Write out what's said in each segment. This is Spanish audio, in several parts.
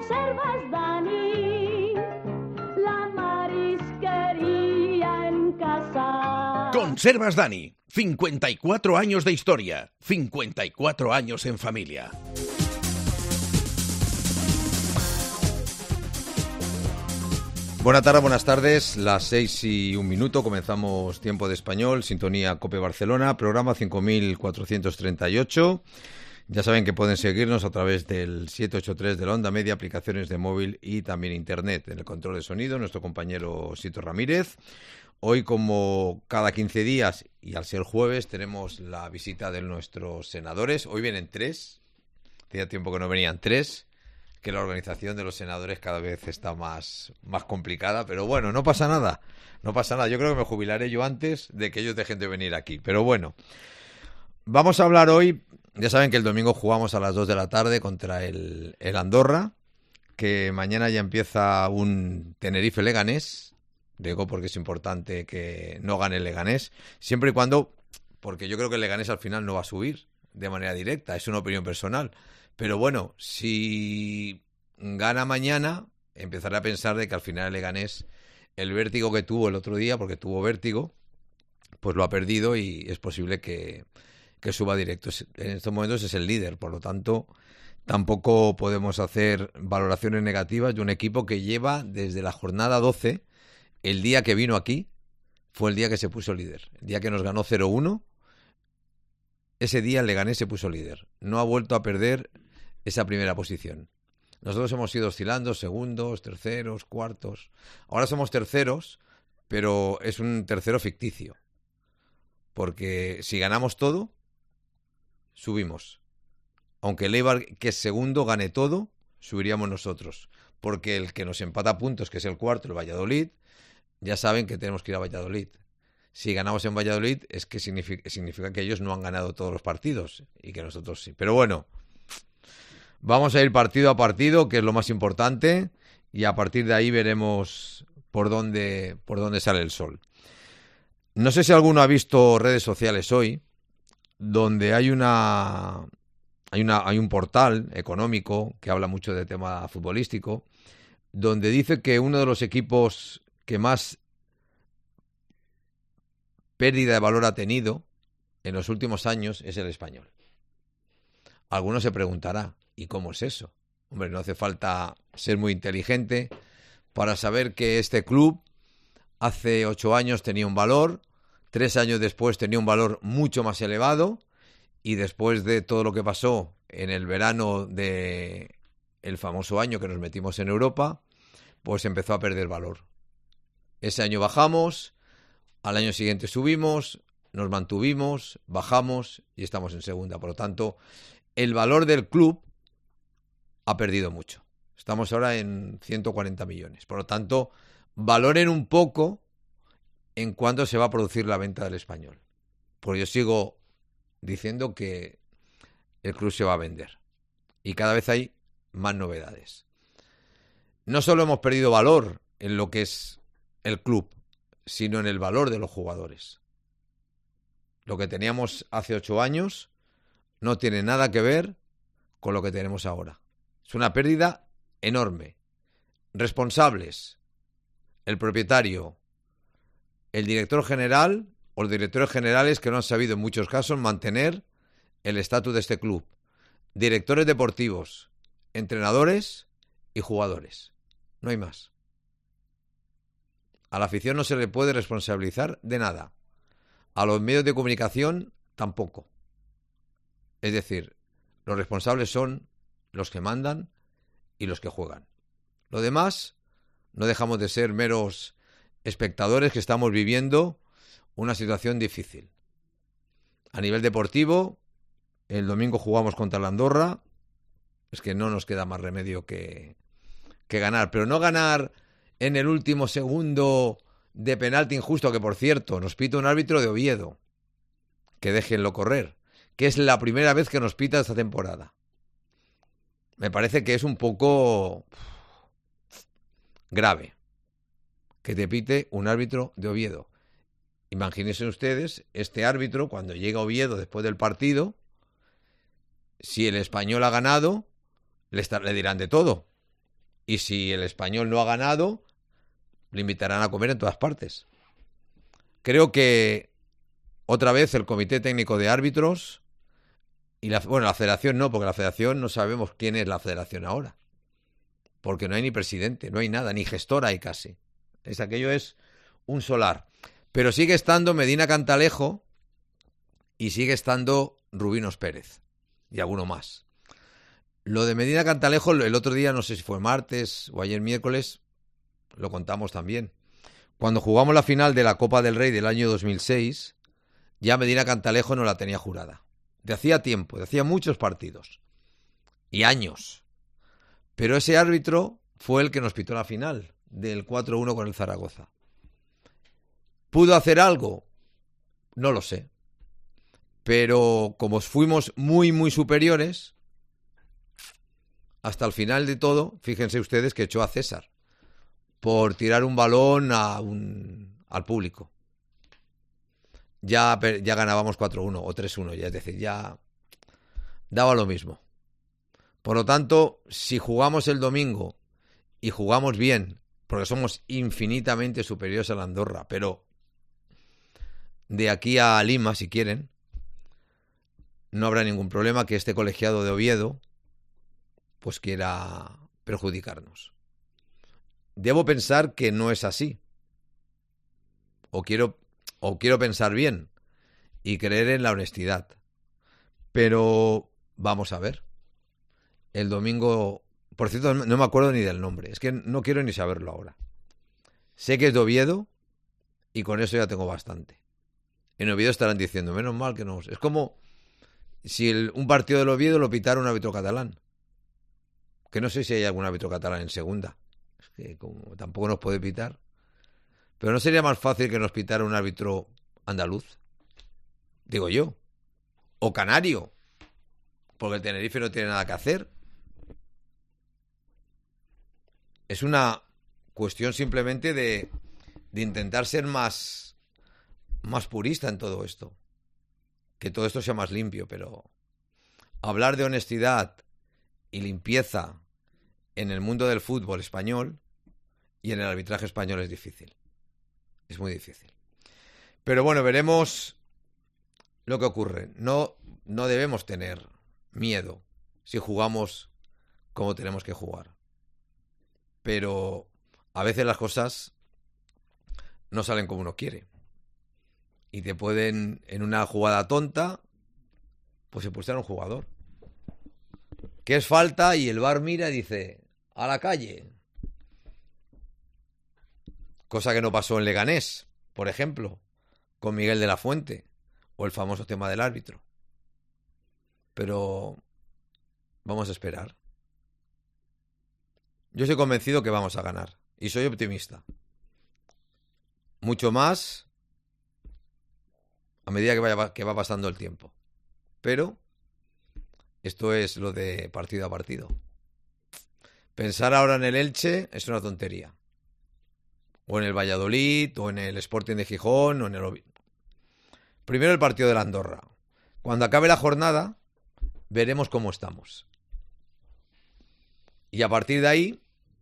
Conservas Dani, la marisquería en casa. Conservas Dani, 54 años de historia, 54 años en familia. Buenas tardes, buenas tardes, las 6:01, comenzamos Tiempo de Español, sintonía COPE Barcelona, programa 5438. Ya saben que pueden seguirnos a través del 783 de la onda media, aplicaciones de móvil y también internet. En el control de sonido, nuestro compañero Sito Ramírez. Hoy, como cada 15 días y al ser jueves, tenemos la visita de nuestros senadores. Hoy vienen 3, hacía tiempo que no venían 3. Que la organización de los senadores cada vez está más complicada, pero bueno, no pasa nada, yo creo que me jubilaré yo antes de que ellos dejen de venir aquí, pero bueno, vamos a hablar hoy, ya saben que el domingo jugamos a las 2 de la tarde contra el Andorra, que mañana ya empieza un Tenerife-Leganés, digo porque es importante que no gane el Leganés, siempre y cuando, porque yo creo que el Leganés al final no va a subir de manera directa, es una opinión personal. Pero bueno, si gana mañana, empezaré a pensar de que al final el Leganés, el vértigo que tuvo el otro día, porque tuvo vértigo, pues lo ha perdido y es posible que suba directo. En estos momentos es el líder, por lo tanto, tampoco podemos hacer valoraciones negativas de un equipo que lleva desde la jornada 12, el día que vino aquí, fue el día que se puso líder. El día que nos ganó 0-1, ese día el Leganés se puso líder. No ha vuelto a perder esa primera posición. Nosotros hemos ido oscilando, segundos, terceros, cuartos. Ahora somos terceros, pero es un tercero ficticio. Porque si ganamos todo, subimos. Aunque el Eibar, que es segundo, gane todo, subiríamos nosotros. Porque el que nos empata puntos, que es el cuarto, el Valladolid, ya saben que tenemos que ir a Valladolid. Si ganamos en Valladolid es que significa que ellos no han ganado todos los partidos y que nosotros sí. Pero bueno, vamos a ir partido a partido, que es lo más importante, y a partir de ahí veremos por dónde sale el sol. No sé si alguno ha visto redes sociales hoy, donde hay un portal económico que habla mucho de tema futbolístico, donde dice que uno de los equipos que más pérdida de valor ha tenido en los últimos años es el Español. Alguno se preguntará, ¿y cómo es eso? Hombre, no hace falta ser muy inteligente para saber que este club hace 8 años tenía un valor, 3 años después tenía un valor mucho más elevado y después de todo lo que pasó en el verano de el famoso año que nos metimos en Europa, pues empezó a perder valor. Ese año bajamos, al año siguiente subimos, nos mantuvimos, bajamos y estamos en segunda. Por lo tanto, el valor del club ha perdido mucho. Estamos ahora en 140 millones. Por lo tanto, valoren un poco en cuándo se va a producir la venta del Español. Porque yo sigo diciendo que el club se va a vender. Y cada vez hay más novedades. No solo hemos perdido valor en lo que es el club, sino en el valor de los jugadores. Lo que teníamos hace 8 años no tiene nada que ver con lo que tenemos ahora. Es una pérdida enorme. Responsables, el propietario, el director general o los directores generales que no han sabido en muchos casos mantener el estatus de este club. Directores deportivos, entrenadores y jugadores. No hay más. A la afición no se le puede responsabilizar de nada. A los medios de comunicación tampoco. Es decir, los responsables son los que mandan y los que juegan. Lo demás, no dejamos de ser meros espectadores que estamos viviendo una situación difícil. A nivel deportivo, el domingo jugamos contra la Andorra. Es que no nos queda más remedio que ganar. Pero no ganar en el último segundo de penalti injusto, que por cierto nos pita un árbitro de Oviedo, que déjenlo correr, que es la primera vez que nos pita esta temporada. Me parece que es un poco grave que te pite un árbitro de Oviedo. Imagínense ustedes, este árbitro, cuando llega a Oviedo después del partido, si el Español ha ganado, le dirán de todo. Y si el Español no ha ganado, le invitarán a comer en todas partes. Creo que otra vez el Comité Técnico de Árbitros y la federación no, porque la federación no sabemos quién es la federación ahora. Porque no hay ni presidente, no hay nada, ni gestor hay casi. Aquello es un solar. Pero sigue estando Medina Cantalejo y sigue estando Rubinos Pérez y alguno más. Lo de Medina Cantalejo, el otro día, no sé si fue martes o ayer miércoles, lo contamos también. Cuando jugamos la final de la Copa del Rey del año 2006, ya Medina Cantalejo no la tenía jurada. De hacía tiempo, de hacía muchos partidos. Y años. Pero ese árbitro fue el que nos pitó la final del 4-1 con el Zaragoza. ¿Pudo hacer algo? No lo sé. Pero como fuimos muy, muy superiores, hasta el final de todo, fíjense ustedes que echó a César por tirar un balón al público. Ya ganábamos 4-1 o 3-1, ya, es decir, ya daba lo mismo. Por lo tanto, si jugamos el domingo y jugamos bien, porque somos infinitamente superiores a la Andorra, pero de aquí a Lima, si quieren, no habrá ningún problema que este colegiado de Oviedo pues quiera perjudicarnos. Debo pensar que no es así. O quiero pensar bien y creer en la honestidad. Pero vamos a ver. El domingo, por cierto, no me acuerdo ni del nombre. Es que no quiero ni saberlo ahora. Sé que es de Oviedo y con eso ya tengo bastante. En Oviedo estarán diciendo, menos mal que no. Es como si un partido del Oviedo lo pitara un árbitro catalán. Que no sé si hay algún árbitro catalán en segunda. Es que como tampoco nos puede pitar. Pero ¿no sería más fácil que nos pitara un árbitro andaluz? Digo yo. O canario. Porque el Tenerife no tiene nada que hacer. Es una cuestión simplemente de intentar ser más purista en todo esto. Que todo esto sea más limpio, pero hablar de honestidad y limpieza en el mundo del fútbol español y en el arbitraje español es difícil. Es muy difícil. Pero bueno, veremos lo que ocurre. No debemos tener miedo si jugamos como tenemos que jugar. Pero a veces las cosas no salen como uno quiere. Y te pueden, en una jugada tonta, pues expulsar a un jugador. Que es falta y el VAR mira y dice, a la calle. Cosa que no pasó en Leganés, por ejemplo, con Miguel de la Fuente, o el famoso tema del árbitro. Pero vamos a esperar. Yo estoy convencido que vamos a ganar, y soy optimista. Mucho más a medida que va pasando el tiempo. Pero esto es lo de partido a partido. Pensar ahora en el Elche es una tontería. O en el Valladolid, o en el Sporting de Gijón, o en el... Primero el partido de la Andorra. Cuando acabe la jornada, veremos cómo estamos. Y a partir de ahí,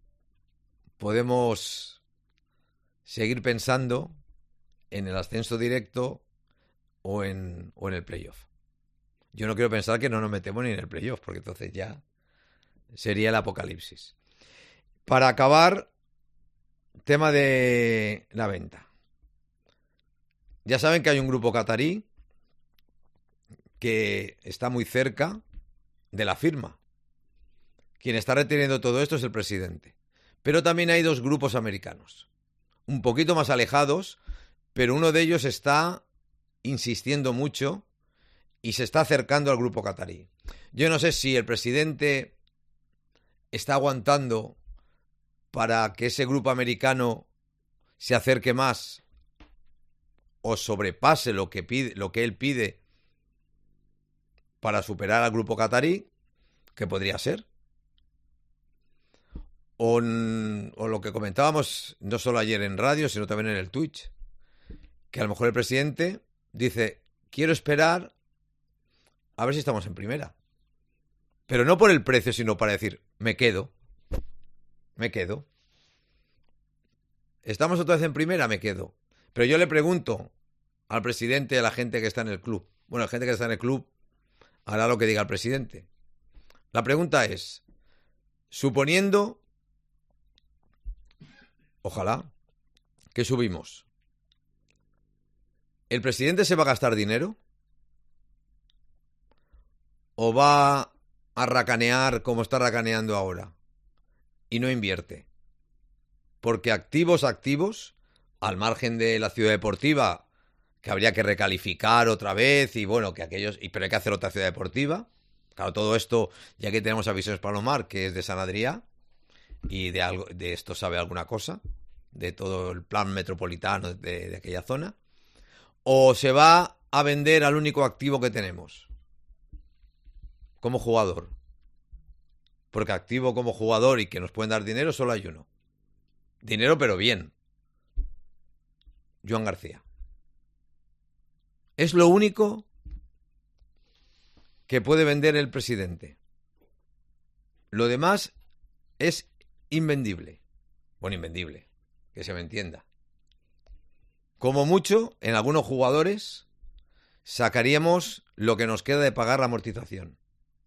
podemos seguir pensando en el ascenso directo o en el playoff. Yo no quiero pensar que no nos metemos ni en el playoff, porque entonces ya sería el apocalipsis. Para acabar, tema de la venta. Ya saben que hay un grupo catarí que está muy cerca de la firma. Quien está reteniendo todo esto es el presidente. Pero también hay dos grupos americanos, un poquito más alejados, pero uno de ellos está insistiendo mucho y se está acercando al grupo catarí. Yo no sé si el presidente está aguantando para que ese grupo americano se acerque más o sobrepase lo que él pide para superar al grupo catarí, que podría ser. O lo que comentábamos no solo ayer en radio, sino también en el Twitch, que a lo mejor el presidente dice, quiero esperar a ver si estamos en primera. Pero no por el precio, sino para decir, me quedo. Me quedo. ¿Estamos otra vez en primera? Me quedo. Pero yo le pregunto al presidente, a la gente que está en el club. Bueno, la gente que está en el club hará lo que diga el presidente. La pregunta es, suponiendo, ojalá, que subimos, ¿el presidente se va a gastar dinero? ¿O va a racanear como está racaneando ahora? Y no invierte. Porque activos, al margen de la ciudad deportiva, que habría que recalificar otra vez, y bueno, que aquellos, pero hay que hacer otra ciudad deportiva. Claro, todo esto, ya que tenemos a Visiones Palomar, que es de San Adrià, y de esto sabe alguna cosa, de todo el plan metropolitano de aquella zona, o se va a vender al único activo que tenemos, como jugador. Porque activo como jugador y que nos pueden dar dinero solo hay uno. Dinero pero bien. Joan García. Es lo único que puede vender el presidente. Lo demás es invendible. Bueno, invendible, que se me entienda. Como mucho, en algunos jugadores sacaríamos lo que nos queda de pagar la amortización.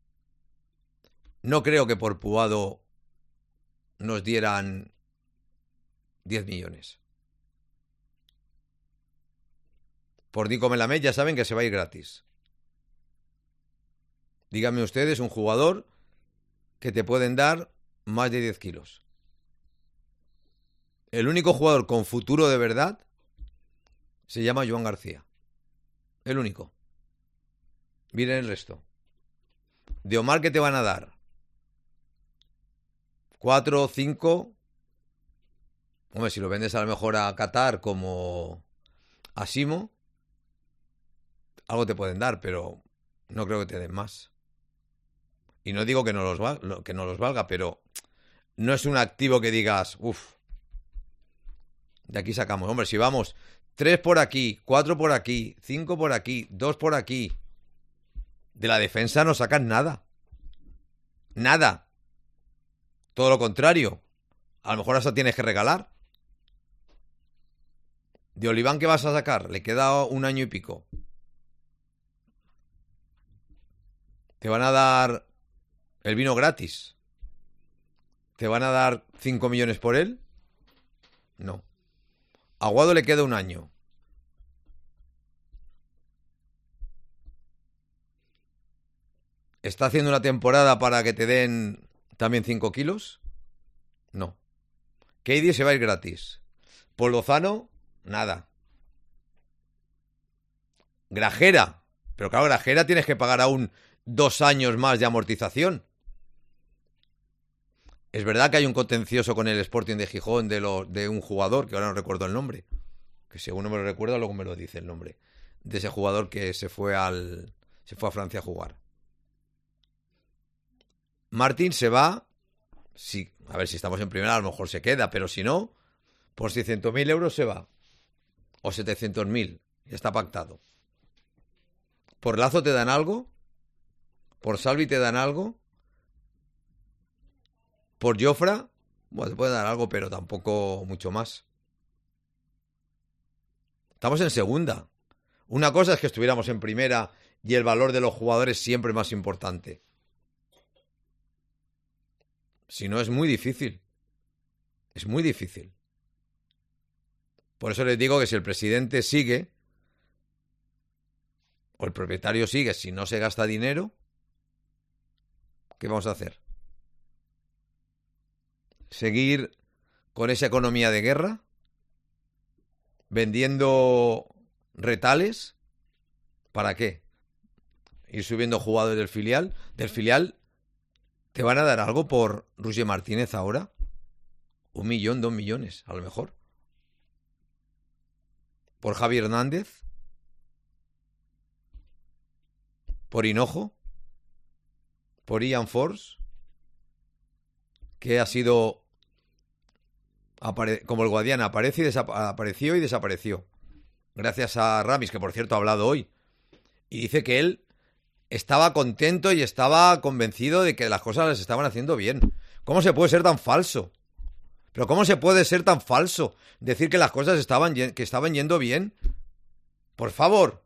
No creo que por Puado nos dieran 10 millones. Por Nico Melamed ya saben que se va a ir gratis. Díganme ustedes un jugador que te pueden dar más de 10 kilos. El único jugador con futuro de verdad se llama Joan García. El único. Miren el resto. De Omar, ¿qué te van a dar? 4 o 5. Hombre, si lo vendes a lo mejor a Qatar como a Simo, algo te pueden dar, pero no creo que te den más. Y no digo que no los valga, pero no es un activo que digas, uff, de aquí sacamos. Hombre, si vamos 3 por aquí, 4 por aquí, 5 por aquí, 2 por aquí, de la defensa no sacan nada. Nada. Todo lo contrario. A lo mejor hasta tienes que regalar. De Oliván, ¿qué vas a sacar? Le queda 1 año y pico. Te van a dar el vino gratis. ¿Te van a dar 5 millones por él? No. A Guado le queda 1 año. ¿Está haciendo una temporada para que te den también 5 kilos? No. Keidi se va a ir gratis. Paul Lozano, nada. Grajera. Pero claro, Grajera tienes que pagar aún 2 años más de amortización. Es verdad que hay un contencioso con el Sporting de Gijón de un jugador, que ahora no recuerdo el nombre, que según no me lo recuerdo, luego me lo dice el nombre, de ese jugador que se fue a Francia a jugar. Martín se va, sí, a ver si estamos en primera, a lo mejor se queda, pero si no, por 600.000 euros se va, o 700.000, ya está pactado. ¿Por Lazo te dan algo? ¿Por Salvi te dan algo? ¿Por Jofra? Bueno, te pueden dar algo, pero tampoco mucho más. Estamos en segunda. Una cosa es que estuviéramos en primera y el valor de los jugadores siempre es más importante. Si no, es muy difícil. Es muy difícil. Por eso les digo que si el presidente sigue, o el propietario sigue, si no se gasta dinero, ¿qué vamos a hacer? ¿Seguir con esa economía de guerra? ¿Vendiendo retales? ¿Para qué? ¿Ir subiendo jugadores del filial? ¿Del filial te van a dar algo por Roger Martínez ahora? 1 millón, 2 millones, a lo mejor. ¿Por Javi Hernández? ¿Por Hinojo? ¿Por Ian Force? Que ha sido como el Guadiana, apareció y desapareció. Gracias a Ramis, que por cierto ha hablado hoy. Y dice que él estaba contento y estaba convencido de que las cosas las estaban haciendo bien. ¿Cómo se puede ser tan falso? Pero ¿cómo se puede ser tan falso? Decir que las cosas estaban yendo bien. Por favor.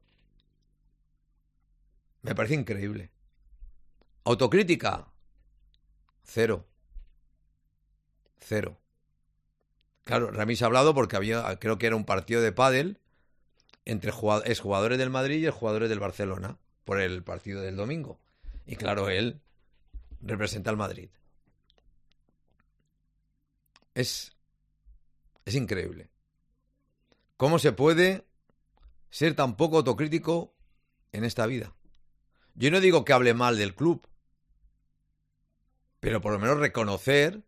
Me parece increíble. Autocrítica. Cero. Claro, Ramis ha hablado porque creo que era un partido de pádel entre exjugadores del Madrid y exjugadores del Barcelona por el partido del domingo. Y claro, él representa al Madrid. Es increíble. ¿Cómo se puede ser tan poco autocrítico en esta vida? Yo no digo que hable mal del club, pero por lo menos reconocer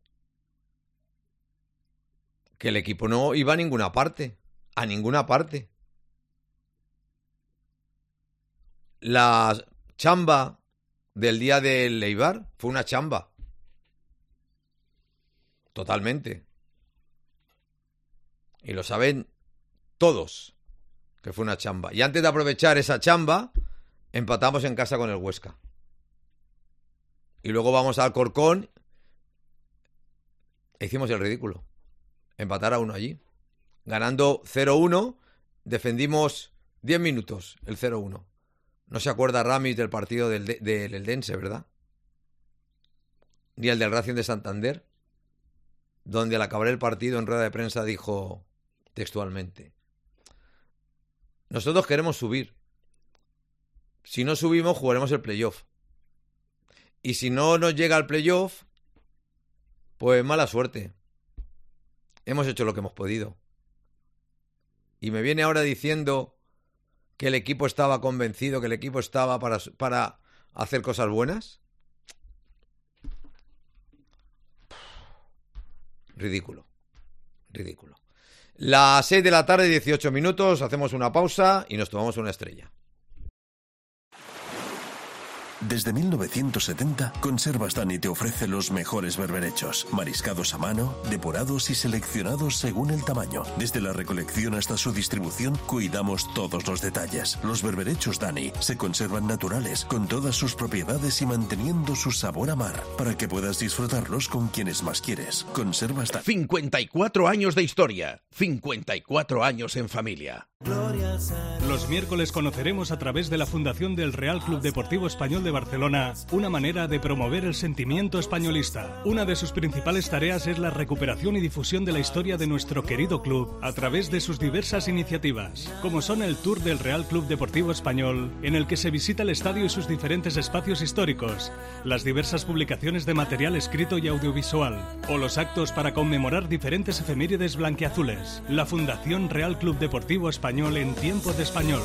que el equipo no iba a ninguna parte. A ninguna parte. La chamba del día del Eibar fue una chamba. Totalmente. Y lo saben todos, que fue una chamba. Y antes de aprovechar esa chamba, empatamos en casa con el Huesca. Y luego vamos al Alcorcón e hicimos el ridículo. Empatar a 1 allí. Ganando 0-1, defendimos 10 minutos el 0-1. No se acuerda Ramis del partido del Eldense, ¿verdad? Ni el del Racing de Santander, donde al acabar el partido en rueda de prensa dijo textualmente: nosotros queremos subir. Si no subimos, jugaremos el playoff. Y si no nos llega al playoff, pues mala suerte. Hemos hecho lo que hemos podido. Y me viene ahora diciendo que el equipo estaba convencido, que el equipo estaba para hacer cosas buenas. Ridículo. Las 6 de la tarde, 18 minutos, hacemos una pausa y nos tomamos una estrella. Desde 1970, Conservas Dani te ofrece los mejores berberechos, mariscados a mano, depurados y seleccionados según el tamaño. Desde la recolección hasta su distribución, cuidamos todos los detalles. Los berberechos Dani se conservan naturales, con todas sus propiedades y manteniendo su sabor a mar, para que puedas disfrutarlos con quienes más quieres. Conservas Dani. 54 años de historia, 54 años en familia. Los miércoles conoceremos a través de la Fundación del Real Club Deportivo Español de Barcelona una manera de promover el sentimiento españolista. Una de sus principales tareas es la recuperación y difusión de la historia de nuestro querido club a través de sus diversas iniciativas, como son el Tour del Real Club Deportivo Español, en el que se visita el estadio y sus diferentes espacios históricos, las diversas publicaciones de material escrito y audiovisual, o los actos para conmemorar diferentes efemérides blanquiazules. La Fundación Real Club Deportivo Español en tiempo de español.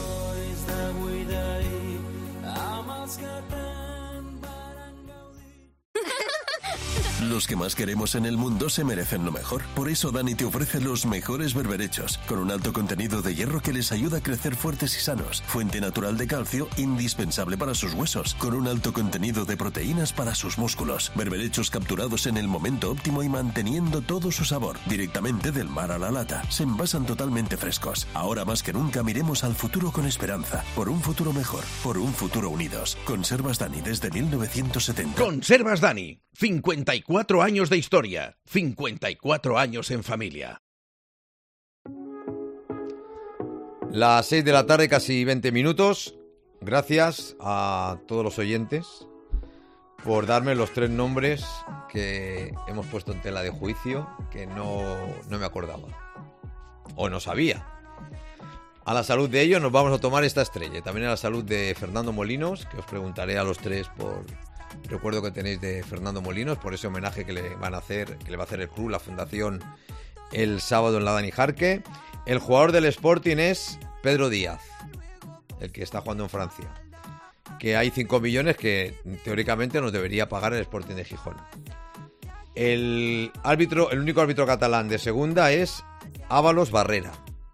Los que más queremos en el mundo se merecen lo mejor. Por eso Dani te ofrece los mejores berberechos, con un alto contenido de hierro que les ayuda a crecer fuertes y sanos, fuente natural de calcio indispensable para sus huesos, con un alto contenido de proteínas para sus músculos. Berberechos capturados en el momento óptimo y manteniendo todo su sabor, directamente del mar a la lata. Se envasan totalmente frescos. Ahora más que nunca miremos al futuro con esperanza, por un futuro mejor, por un futuro unidos. Conservas Dani desde 1970. Conservas Dani, 54 años de historia, 54 años en familia. Las 6 de la tarde, casi 20 minutos. Gracias a todos los oyentes por darme los 3 nombres que hemos puesto en tela de juicio, que no me acordaba o no sabía. A la salud de ellos nos vamos a tomar esta estrella. También a la salud de Fernando Molinos, que os preguntaré a los 3 por recuerdo que tenéis de Fernando Molinos, por ese homenaje que le va a hacer el club, la fundación, el sábado en la Dani Jarque. El jugador del Sporting es Pedro Díaz, el que está jugando en Francia, que hay 5 millones que teóricamente nos debería pagar el Sporting de Gijón. El único árbitro catalán de segunda es Ábalos Barrera.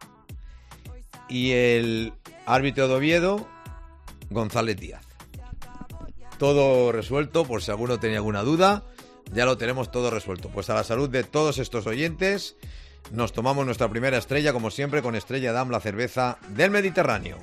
Y el árbitro de Oviedo, González Díaz. Todo resuelto, por si alguno tenía alguna duda, ya lo tenemos todo resuelto. Pues a la salud de todos estos oyentes, nos tomamos nuestra primera estrella, como siempre, con Estrella Damm, la cerveza del Mediterráneo.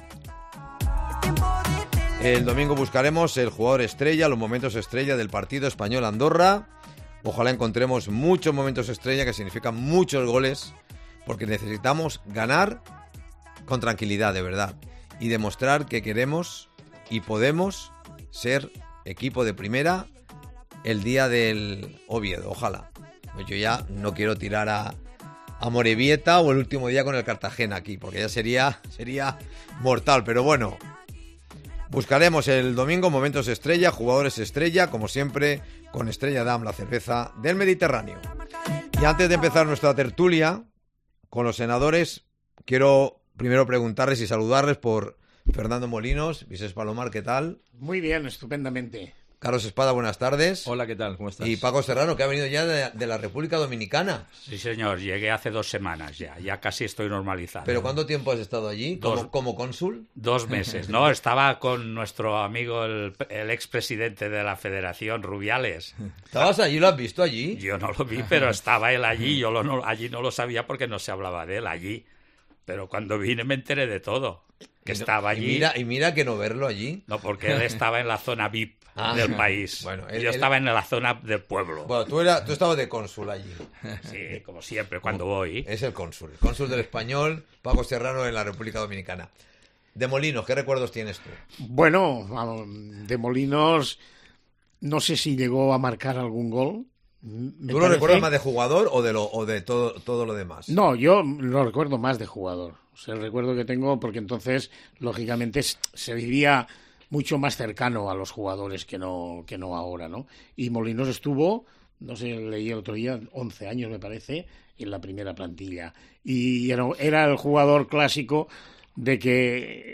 El domingo buscaremos el jugador estrella, los momentos estrella del partido Español-Andorra, Ojalá encontremos muchos momentos estrella, que significan muchos goles, porque necesitamos ganar con tranquilidad, de verdad, y demostrar que queremos y podemos ser equipo de primera el día del Oviedo, ojalá. Yo ya no quiero tirar a Amorebieta o el último día con el Cartagena aquí, porque ya sería mortal, pero bueno, buscaremos el domingo momentos estrella, jugadores estrella, como siempre, con Estrella Damm, la cerveza del Mediterráneo. Y antes de empezar nuestra tertulia con los senadores, quiero primero preguntarles y saludarles por Fernando Molinos, Vicés Palomar, ¿qué tal? Muy bien, estupendamente. Carlos Espada, buenas tardes. Hola, ¿qué tal? ¿Cómo estás? Y Paco Serrano, que ha venido ya de la República Dominicana. Sí, señor, llegué hace 2 semanas ya casi estoy normalizado. ¿Pero cuánto tiempo has estado allí como cónsul? 2 meses, ¿no? Estaba con nuestro amigo, el expresidente de la Federación, Rubiales. ¿Estabas allí? ¿Lo has visto allí? Yo no lo vi, pero estaba él allí. Yo allí no lo sabía porque no se hablaba de él allí. Pero cuando vine me enteré de todo. Que estaba allí. Y mira que no verlo allí. No, porque él estaba en la zona VIP del país. Bueno, yo estaba en la zona del pueblo. Bueno, tú estabas de cónsul allí. Sí, como siempre, cuando voy. Es el cónsul del Español, Paco Serrano, en la República Dominicana. De Molinos, ¿qué recuerdos tienes tú? Bueno, de Molinos, no sé si llegó a marcar algún gol. ¿Tú lo recuerdas más de jugador o de todo lo demás? No, yo lo recuerdo más de jugador. O sea, el recuerdo que tengo, porque entonces, lógicamente, se vivía mucho más cercano a los jugadores que no ahora, ¿no? Y Molinos estuvo, no sé, leí el otro día, 11 años me parece, en la primera plantilla. Y era el jugador clásico de que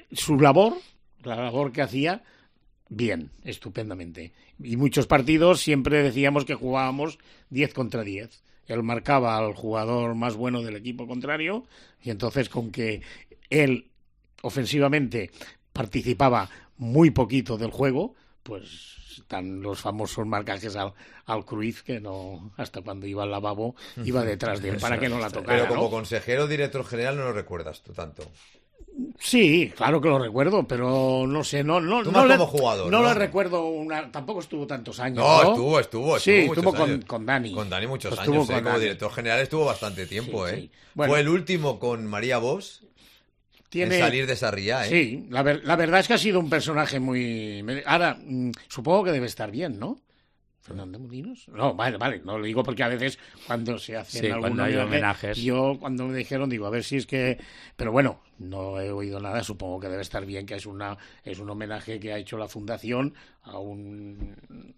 la labor que hacía, bien, estupendamente. Y muchos partidos siempre decíamos que jugábamos 10 contra 10. Él marcaba al jugador más bueno del equipo contrario y entonces con que él ofensivamente participaba muy poquito del juego, pues están los famosos marcajes al Cruyff, que no, hasta cuando iba al lavabo iba detrás de él para que no la tocara. Pero como ¿no? consejero director general no lo recuerdas tú tanto. Sí, claro que lo recuerdo, pero no sé, no como jugador, no ¿no? le recuerdo tampoco estuvo tantos años. No, estuvo. Sí, estuvo años. con Dani. Con Dani muchos Pues años, con como Dani. director general estuvo bastante tiempo, Sí. Bueno, fue el último con María Bosch en salir de Sarriá, Sí, la verdad es que ha sido un personaje muy... Ahora, supongo que debe estar bien, ¿no? ¿Fernando Molinos? No, vale, no lo digo porque a veces cuando se hacen cuando hay homenajes. Yo cuando me dijeron, digo, a ver si es que... Pero bueno, no he oído nada, supongo que debe estar bien, que es un homenaje que ha hecho la Fundación a un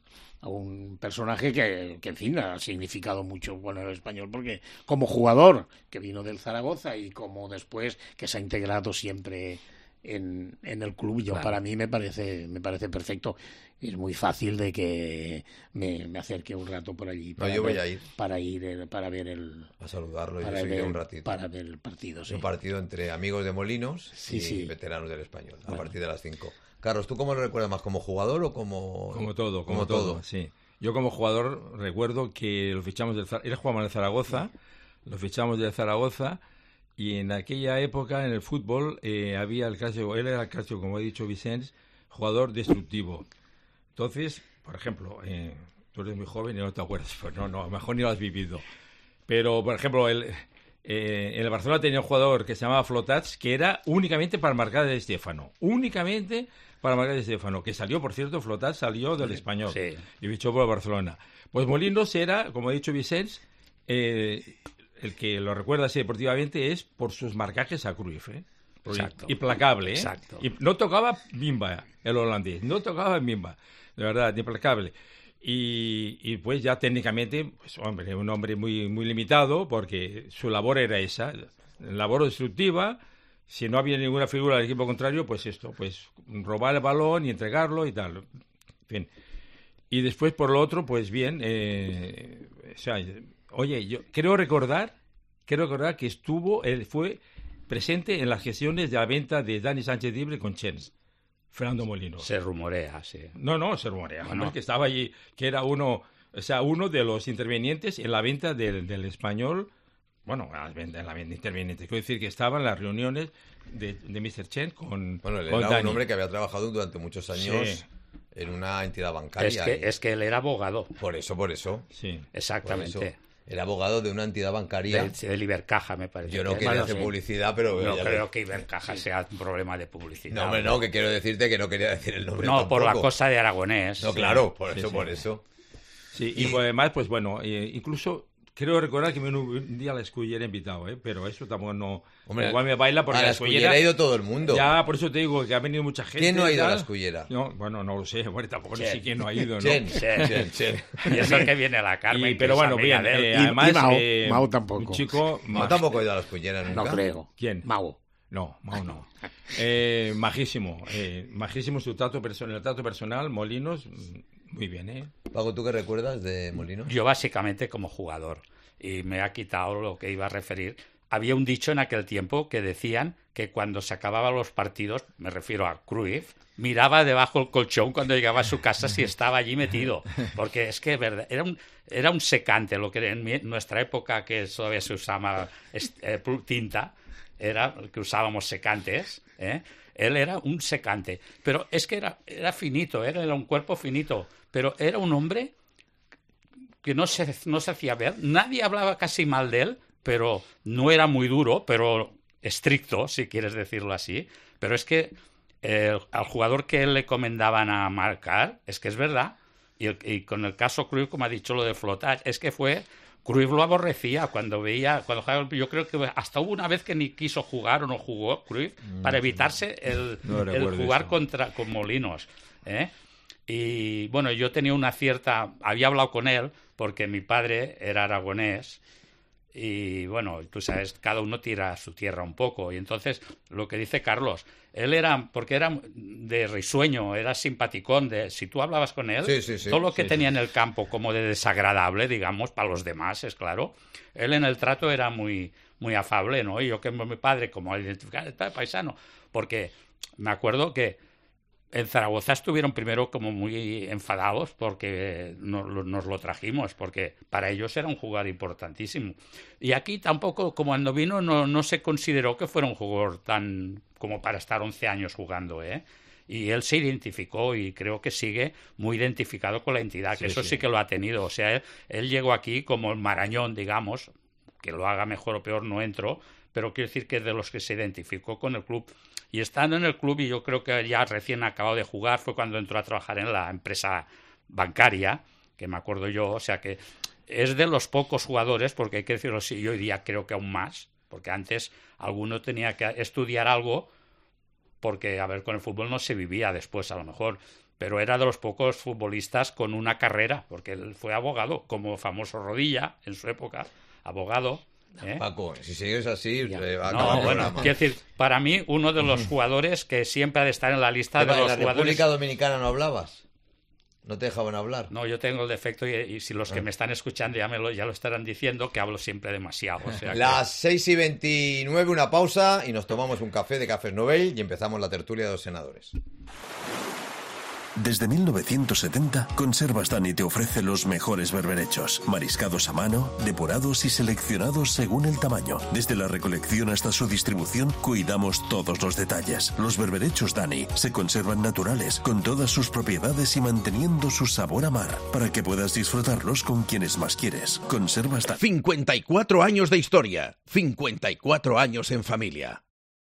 personaje que en fin, ha significado mucho bueno el español, porque como jugador que vino del Zaragoza y como después que se ha integrado siempre en el club, yo para mí me parece perfecto. Es muy fácil de que me acerque un rato por allí. Yo voy a ir. Para ver a saludarlo y para seguiré ver, un ratito. para ver el partido, sí. Un partido entre amigos de Molinos y veteranos del Español, a partir de las 5. Carlos, ¿tú cómo lo recuerdas más? ¿Como jugador o como...? Como todo, sí. Yo como jugador recuerdo que lo fichamos él jugaba en el Zaragoza, lo fichamos del Zaragoza, y en aquella época en el fútbol había el clásico, él era el clásico, como ha dicho Vicens, jugador destructivo. Entonces, por ejemplo, tú eres muy joven y no te acuerdas, pues no, a lo mejor ni lo has vivido. Pero, por ejemplo, en el Barcelona tenía un jugador que se llamaba Flotats, que era únicamente para marcar de Stéfano. Únicamente para marcar de Stéfano, que salió, por cierto, Flotats salió del Español y fichó por el Barcelona. Pues Molinos era, como ha dicho Vicens, el que lo recuerda así deportivamente es por sus marcajes a Cruyff, Exacto. Implacable, Exacto. Y no tocaba bimba el holandés, no tocaba bimba, de verdad, implacable. Y pues ya técnicamente, pues hombre, un hombre muy, muy limitado, porque su labor era esa, labor destructiva. Si no había ninguna figura del equipo contrario, pues robar el balón y entregarlo y tal. En fin. Y después, por lo otro, pues bien, oye, yo creo recordar que fue presente en las gestiones de la venta de Dani Sánchez Libre con Chens, Fernando Molinos. Se rumorea, sí. No, se rumorea. Bueno, que estaba allí, que era uno de los intervinientes en la venta del Español. Bueno, en la venta interviniente. Quiero decir que estaba en las reuniones de Mr. Chen con Bueno, él con era Dani. un hombre que había trabajado durante muchos años en una entidad bancaria. Es que él era abogado. Por eso. Sí. Exactamente. Por eso. Era abogado de una entidad bancaria. Del Ibercaja, me parece. Yo no quería hacer publicidad, pero... No creo que Ibercaja sea un problema de publicidad. No, hombre, no, que quiero decirte que no quería decir el nombre. No, tampoco. por la cosa de Aragonés. No, claro, por eso. Sí, y además, pues bueno, incluso creo recordar que un día a la Escullera he invitado, pero eso tampoco no... Hombre, igual me baila porque a la Escullera ha ido todo el mundo. Ya, por eso te digo que ha venido mucha gente. ¿Quién no ha ido a la Escullera? No, bueno, no lo sé, bueno, tampoco sé quién no ha ido, ¿no? Chen. Y eso que viene a la Carmen. Pero bueno, bien, además... Mau tampoco. Un chico... Mau tampoco ha ido a la Escullera nunca. No creo. ¿Quién? Mau no. Majísimo su trato personal, el trato personal, Molinos, muy bien, Paco, ¿tú qué recuerdas de Molinos? Yo básicamente como jugador, y me ha quitado lo que iba a referir. Había un dicho en aquel tiempo que decían que cuando se acababan los partidos, me refiero a Cruyff, miraba debajo del colchón cuando llegaba a su casa si estaba allí metido, porque es que verdad, era un secante, lo que en nuestra época, que todavía se usaba tinta, era que usábamos secantes, él era un secante, pero es que era finito, era un cuerpo finito, pero era un hombre que no se hacía ver, nadie hablaba casi mal de él, pero no era muy duro, pero estricto, si quieres decirlo así, pero es que al jugador que le comendaban a marcar, es que es verdad, y con el caso Cruyff, como ha dicho lo de Flotage, es que Cruyff lo aborrecía cuando jugaba. Yo creo que hasta hubo una vez que ni quiso jugar o no jugó Cruyff para evitarse el jugar con Molinos. Y bueno, yo tenía había hablado con él porque mi padre era aragonés y bueno, tú sabes, cada uno tira a su tierra un poco. Y entonces, lo que dice Carlos, porque era de risueño, era simpaticón, si tú hablabas con él, todo lo que tenía en el campo como de desagradable, digamos, para los demás, es claro, él en el trato era muy, muy afable, ¿no? Y yo que mi padre, como identificar, paisano, porque me acuerdo que en Zaragoza estuvieron primero como muy enfadados porque nos lo trajimos, porque para ellos era un jugador importantísimo. Y aquí tampoco, como cuando vino, no se consideró que fuera un jugador tan como para estar 11 años jugando, Y él se identificó y creo que sigue muy identificado con la entidad, que eso sí que lo ha tenido. O sea, él llegó aquí como el Marañón, digamos, que lo haga mejor o peor no entro, pero quiero decir que es de los que se identificó con el club. Y estando en el club, y yo creo que ya recién acabado de jugar, fue cuando entró a trabajar en la empresa bancaria, que me acuerdo yo, o sea que es de los pocos jugadores, porque hay que decirlo así, yo hoy día creo que aún más, porque antes alguno tenía que estudiar algo, porque, a ver, con el fútbol no se vivía después a lo mejor, pero era de los pocos futbolistas con una carrera, porque él fue abogado, como famoso Rodilla en su época, abogado. Paco, si sigues así, quiero decir, para mí uno de los jugadores que siempre ha de estar en la lista de los jugadores. ¿En la República Dominicana no hablabas? ¿No te dejaban hablar? No, yo tengo el defecto y si los que me están escuchando ya lo estarán diciendo, que hablo siempre demasiado. O sea Las 6:29, una pausa y nos tomamos un café de Cafés Novell y empezamos la tertulia de los senadores. Desde 1970, Conservas Dani te ofrece los mejores berberechos, mariscados a mano, depurados y seleccionados según el tamaño. Desde la recolección hasta su distribución, cuidamos todos los detalles. Los berberechos Dani se conservan naturales, con todas sus propiedades y manteniendo su sabor a mar, para que puedas disfrutarlos con quienes más quieres. Conservas Dani. 54 años de historia, 54 años en familia.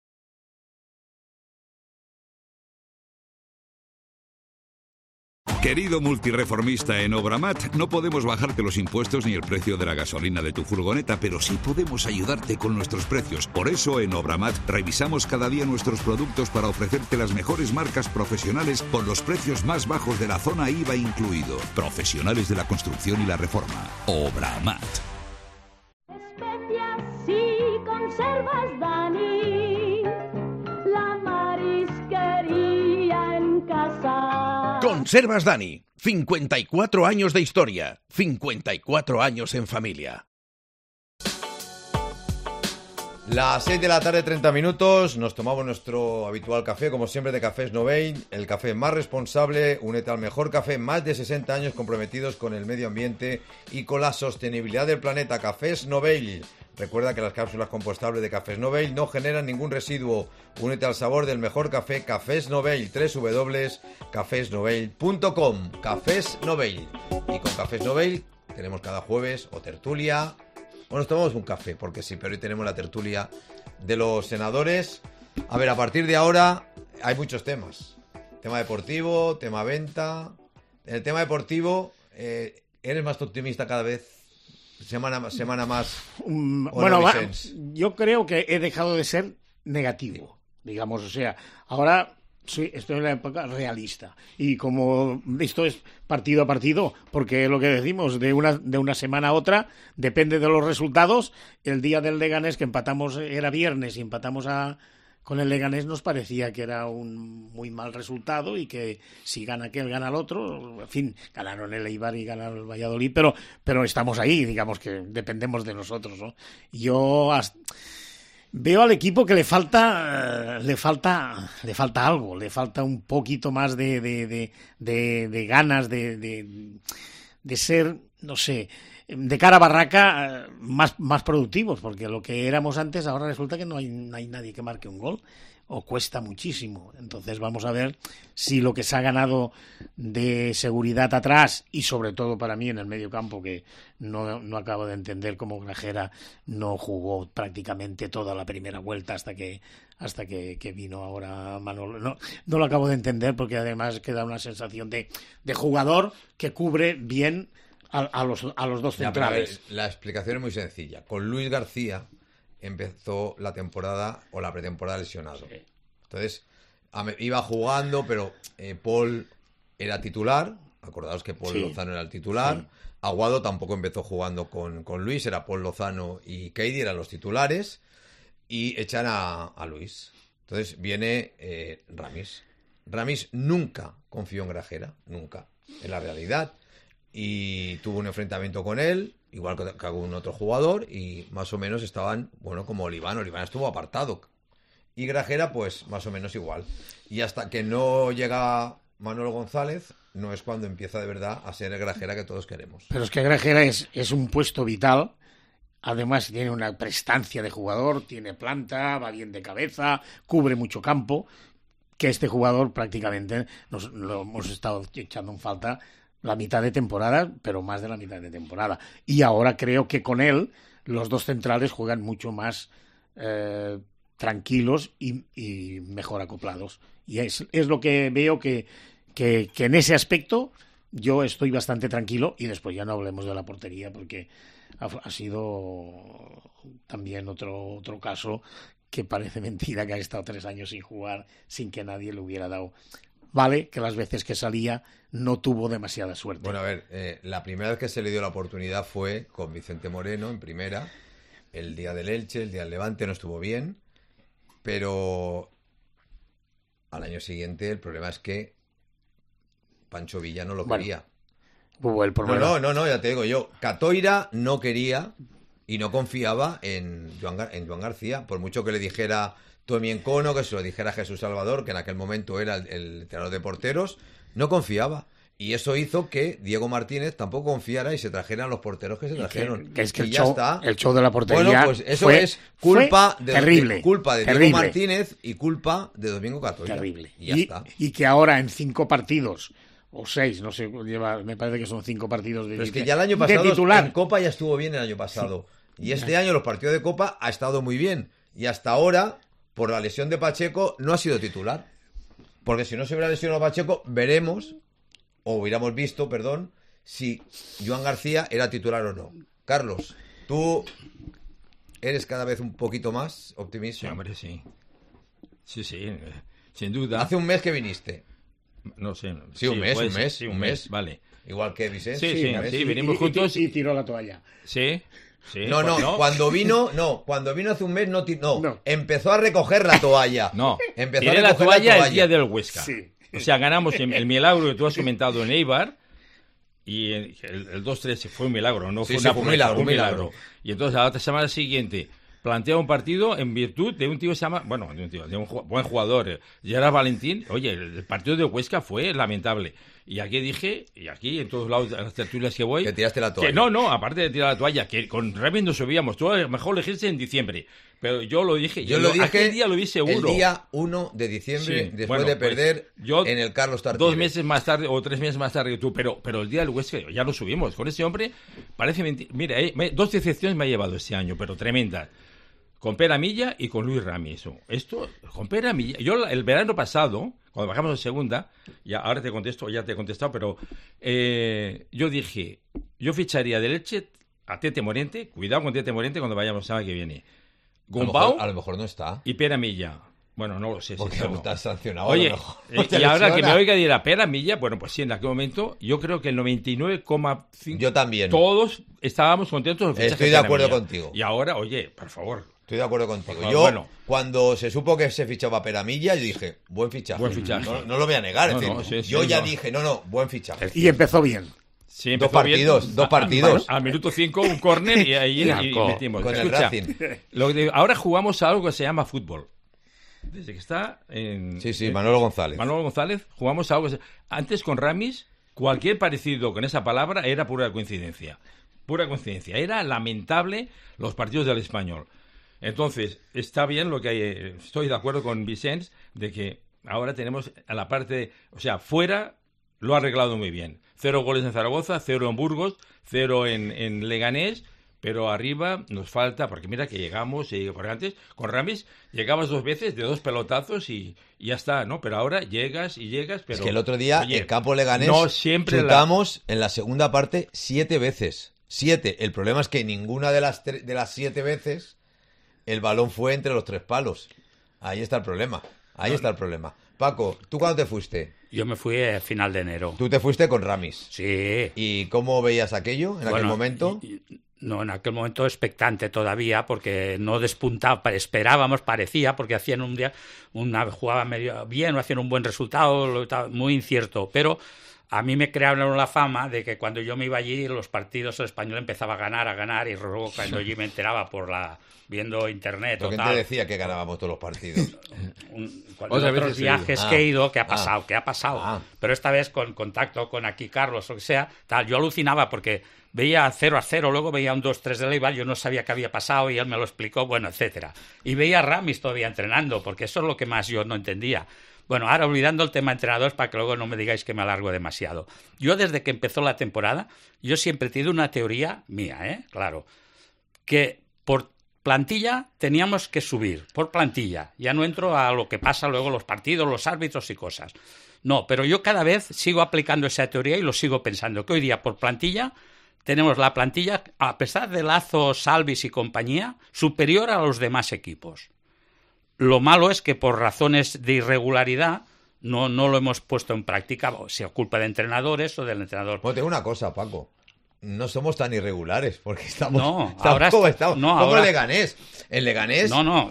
Querido multireformista en Obramat, no podemos bajarte los impuestos ni el precio de la gasolina de tu furgoneta, pero sí podemos ayudarte con nuestros precios. Por eso en Obramat revisamos cada día nuestros productos para ofrecerte las mejores marcas profesionales con los precios más bajos de la zona IVA incluido. Profesionales de la construcción y la reforma. Obramat. Especias y conservas Dani, la marisquería en casa. Conservas Dani, 54 años de historia, 54 años en familia. Las 6 de la tarde, 30 minutos, nos tomamos nuestro habitual café, como siempre, de Cafés Novell, el café más responsable. Únete al mejor café, más de 60 años comprometidos con el medio ambiente y con la sostenibilidad del planeta. Cafés Novell, Recuerda que las cápsulas compostables de Cafés Novell no generan ningún residuo. Únete al sabor del mejor café, Cafés Novell, www.cafesnovell.com. Cafés Novell. Y con Cafés Novell tenemos cada jueves o tertulia, o nos tomamos un café, porque sí, pero hoy tenemos la tertulia de los senadores. A ver, a partir de ahora hay muchos temas. Tema deportivo, tema venta. En el tema deportivo, ¿eres más optimista cada vez? Semana más. Bueno, yo creo que he dejado de ser negativo, digamos, o sea, ahora estoy en la época realista y como esto es partido a partido, porque lo que decimos de una semana a otra depende de los resultados. El día del Leganés, que empatamos, era viernes y empatamos con el Leganés, nos parecía que era un muy mal resultado y que si gana aquel, gana el otro. En fin, ganaron el Eibar y ganaron el Valladolid, pero estamos ahí, digamos que dependemos de nosotros, ¿no? Yo veo al equipo que le falta algo, le falta un poquito más de ganas de ser, no sé, de cara a Barraca, más productivos, porque lo que éramos antes ahora resulta que no hay nadie que marque un gol, o cuesta muchísimo. Entonces vamos a ver si lo que se ha ganado de seguridad atrás, y sobre todo para mí en el medio campo, que no acabo de entender cómo Grajera no jugó prácticamente toda la primera vuelta hasta que vino ahora Manolo. No lo acabo de entender, porque además queda una sensación de jugador que cubre bien a los dos centrales. La explicación es muy sencilla. Con Luis García empezó la temporada o la pretemporada lesionado. Sí. Entonces, iba jugando, pero Paul era titular. Acordaos que Paul Lozano era el titular. Sí. Aguado tampoco empezó jugando con Luis, era Paul Lozano y Keidi eran los titulares. Y echan a Luis. Entonces viene Ramis. Ramis nunca confió en Grajera, nunca, en la realidad. Y tuvo un enfrentamiento con él, igual que algún otro jugador, y más o menos estaban, bueno, como Oliván estuvo apartado. Y Grajera, pues, más o menos igual. Y hasta que no llega Manolo González, no es cuando empieza de verdad a ser el Grajera que todos queremos. Pero es que Grajera es un puesto vital. Además tiene una prestancia de jugador, tiene planta, va bien de cabeza, cubre mucho campo, que este jugador prácticamente lo hemos estado echando en falta la mitad de temporada, pero más de la mitad de temporada. Y ahora creo que con él los dos centrales juegan mucho más tranquilos y mejor acoplados. Y es lo que veo que en ese aspecto yo estoy bastante tranquilo, y después ya no hablemos de la portería, porque ha sido también otro caso que parece mentira, que ha estado 3 años sin jugar sin que nadie le hubiera dado. Vale, que las veces que salía no tuvo demasiada suerte. Bueno, a ver, la primera vez que se le dio la oportunidad fue con Vicente Moreno en primera, el día del Elche, el día del Levante, no estuvo bien, pero al año siguiente el problema es que Pancho Villa no lo quería. Hubo el problema. No, ya te digo yo, Catoira no quería y no confiaba en Joan García, por mucho que le dijera Tommy Encono, que se lo dijera Jesús Salvador, que en aquel momento era el entrenador de porteros, no confiaba. Y eso hizo que Diego Martínez tampoco confiara y se trajeran los porteros que se trajeron. Es que el show de la portería. Bueno, pues eso es culpa de terrible. Diego Martínez y culpa de Domingo Catoira. Terrible. Y ya está. Y que ahora en 5 partidos, o 6, no sé, me parece que son 5 partidos de titular. Pero es que ya el año pasado en Copa ya estuvo bien el año pasado. Sí. Y este año los partidos de Copa ha estado muy bien. Y hasta ahora, por la lesión de Pacheco, no ha sido titular. Porque si no se hubiera lesionado Pacheco, hubiéramos visto, si Joan García era titular o no. Carlos, tú eres cada vez un poquito más optimista. Sí, hombre, sí. Sí, sin duda. Hace un mes que viniste. No sé. Sí, un mes. Vale. Igual que Vicente. Sí, venimos juntos. Y tiró la toalla. Sí. No, cuando vino hace un mes no. Empezó a recoger la toalla. Tiré la toalla el día del Huesca. Sí. O sea, ganamos el milagro que tú has comentado en Eibar, y el 2-3 fue un milagro, no fue un milagro. Y entonces a la semana siguiente plantea un partido en virtud de un tío que se llama, de un buen jugador, Gerard Valentín. Oye, el partido de Huesca fue lamentable. Y aquí dije, y aquí en todos lados, en las tertulias que voy... Que tiraste la toalla. Que no, aparte de tirar la toalla, que con Ramis no subíamos. Tú a lo mejor lo dijiste en diciembre, pero yo lo dije... Yo lo dije aquel día lo vi seguro. el día 1 de diciembre, Sí, después bueno, de pues, perder yo en el Carlos Tartiere. 2 meses más tarde o 3 meses más tarde que tú, pero el día del Huesca ya lo subimos. Con ese hombre parece mentira. Mira, 2 decepciones me ha llevado este año, pero tremendas. Con Pere Milla y con Luis Ramis. Esto, con Pere Milla. Yo el verano pasado, cuando bajamos a segunda, ahora te contesto, ya te he contestado, pero yo dije, yo ficharía de Elche a Tete Morente, cuidado con Tete Morente cuando vayamos la semana que viene. Gumbau A lo mejor no está. y Pere Milla. Bueno, no lo sé. Porque si está sancionado. Oye, a lo mejor. No te y ahora que lesiona. me oiga dirá Pere Milla, bueno, pues sí, en aquel momento, yo creo que el 99,5... Yo también. Todos estábamos contentos del fichaje Estoy de Pere acuerdo Milla. contigo. Y ahora, oye, por favor... Estoy de acuerdo contigo. Pues, Yo, bueno. cuando se supo que se fichaba Peramilla, yo dije, buen fichaje. Buen fichaje. No lo voy a negar. es No, decir, sí, yo sí, ya no. dije, no, buen fichaje. Y empezó bien. Sí, Dos empezó bien. partidos, 2 partidos. Al minuto 5 un córner y ahí y metimos. Con el Escucha, Racing. ahora jugamos a algo que se llama fútbol. Desde que está en... Sí, Manolo González. Manolo González, jugamos a algo que antes con Ramis, cualquier parecido con esa palabra era pura coincidencia. Pura coincidencia. Era lamentable los partidos del Español. Entonces, está bien lo que hay. Estoy de acuerdo con Vicens de que ahora tenemos a la parte, o sea, fuera lo ha arreglado muy bien. 0 goles en Zaragoza, 0 en Burgos, 0 en Leganés, pero arriba nos falta, porque mira que llegamos, porque antes con Ramis llegabas 2 veces de 2 pelotazos y ya está, ¿no? Pero ahora llegas y llegas, pero... Es que el otro día, oye, en campo Leganés, no siempre chutamos en la segunda parte 7 veces. 7. El problema es que ninguna de las 7 veces el balón fue entre los 3 palos. Ahí está el problema. Paco, ¿tú cuándo te fuiste? Yo me fui a final de enero. Tú te fuiste con Ramis. Sí. ¿Y cómo veías aquello en aquel momento? No, en aquel momento expectante todavía, porque no despuntaba, esperábamos, parecía, porque hacían un día, jugaba medio bien, o hacían un buen resultado, muy incierto, pero a mí me crearon la fama de que cuando yo me iba allí, los partidos el español empezaba a ganar, y luego cuando yo me enteraba viendo internet ¿Pero o quién tal... te decía que ganábamos todos los partidos? Otros viajes que he ido, ¿qué ha pasado? ¿Qué ha pasado? Ah. Pero esta vez con contacto con aquí Carlos o que sea, tal, yo alucinaba porque veía 0-0, luego veía un 2-3 de Leibar, yo no sabía qué había pasado y él me lo explicó, bueno, etcétera. Y veía a Ramis todavía entrenando, porque eso es lo que más yo no entendía. Bueno, ahora olvidando el tema entrenadores para que luego no me digáis que me alargo demasiado. Yo desde que empezó la temporada, yo siempre he tenido una teoría mía, claro, que por plantilla teníamos que subir, por plantilla. Ya no entro a lo que pasa luego los partidos, los árbitros y cosas. No, pero yo cada vez sigo aplicando esa teoría y lo sigo pensando, que hoy día por plantilla tenemos la plantilla, a pesar de Lazo, Salvis y compañía, superior a los demás equipos. Lo malo es que por razones de irregularidad no lo hemos puesto en práctica, sea culpa de entrenadores o del entrenador. Bueno, tengo una cosa, Paco. No somos tan irregulares, porque estamos ahora como estamos. no, como ahora... Leganés. En Leganés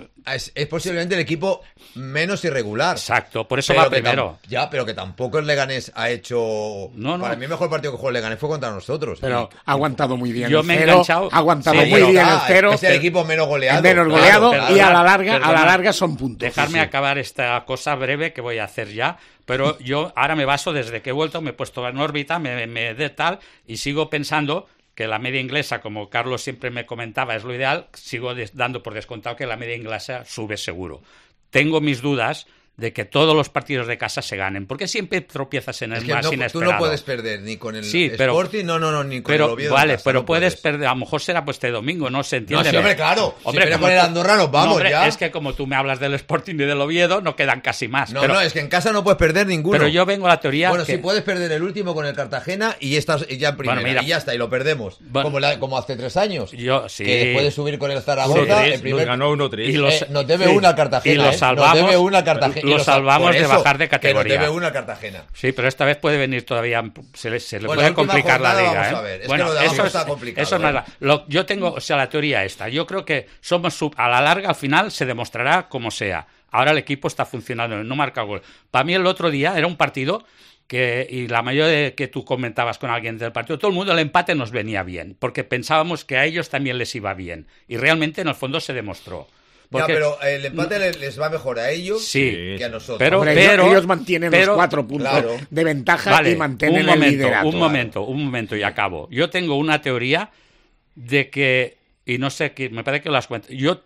es posiblemente el equipo menos irregular. Exacto, por eso va primero. Pero que tampoco el Leganés ha hecho... Para mí el mejor partido que jugó el Leganés fue contra nosotros. Pero ha aguantado muy bien yo el me he cero, enganchado... ha aguantado muy bien el cero. Es el equipo menos goleado. Y a la larga son puntos. Dejarme acabar esta cosa breve que voy a hacer ya, pero yo ahora me baso desde que he vuelto, me he puesto en órbita, me de tal, y sigo pensando que la media inglesa, como Carlos siempre me comentaba, es lo ideal. Sigo dando por descontado que la media inglesa sube seguro. Tengo mis dudas de que todos los partidos de casa se ganen, porque siempre tropiezas en el más inesperado. Tú no puedes perder ni con el Sporting, ni con el Oviedo. Vale, pero puedes perder, a lo mejor será pues este domingo, ¿no? ¿Se entiende? No, sí, hombre, claro. Hombre, si con el Andorra nos vamos ya. Es que como tú me hablas del Sporting y del Oviedo, no quedan casi más. No, es que en casa no puedes perder ninguno. Pero yo vengo a la teoría Bueno, si puedes perder el último con el Cartagena y estás ya en primera, y ya está, y lo perdemos. Como hace 3 años. Yo, sí. Que puedes subir con el Zaragoza. El primer ganó 1-3. Nos debe una al Cartagena. Y lo salvamos. Nos debe una al Cartagena. Lo salvamos de bajar de categoría. Que nos debe una al Cartagena. Sí, pero esta vez puede venir todavía, se le puede complicar la liga. Vamos a ver. Bueno, eso está complicado. Eso no es yo tengo, la teoría esta. Yo creo que a la larga, al final, se demostrará como sea. Ahora el equipo está funcionando, no marca gol. Para mí el otro día era un partido y la mayoría de que tú comentabas con alguien del partido, todo el mundo el empate nos venía bien, porque pensábamos que a ellos también les iba bien. Y realmente en el fondo se demostró. Porque... pero el empate les va mejor a ellos que a nosotros. Pero ellos mantienen los 4 puntos de ventaja y mantienen el liderato. Un momento y acabo. Yo tengo una teoría de que, y no sé, me parece que las cuento.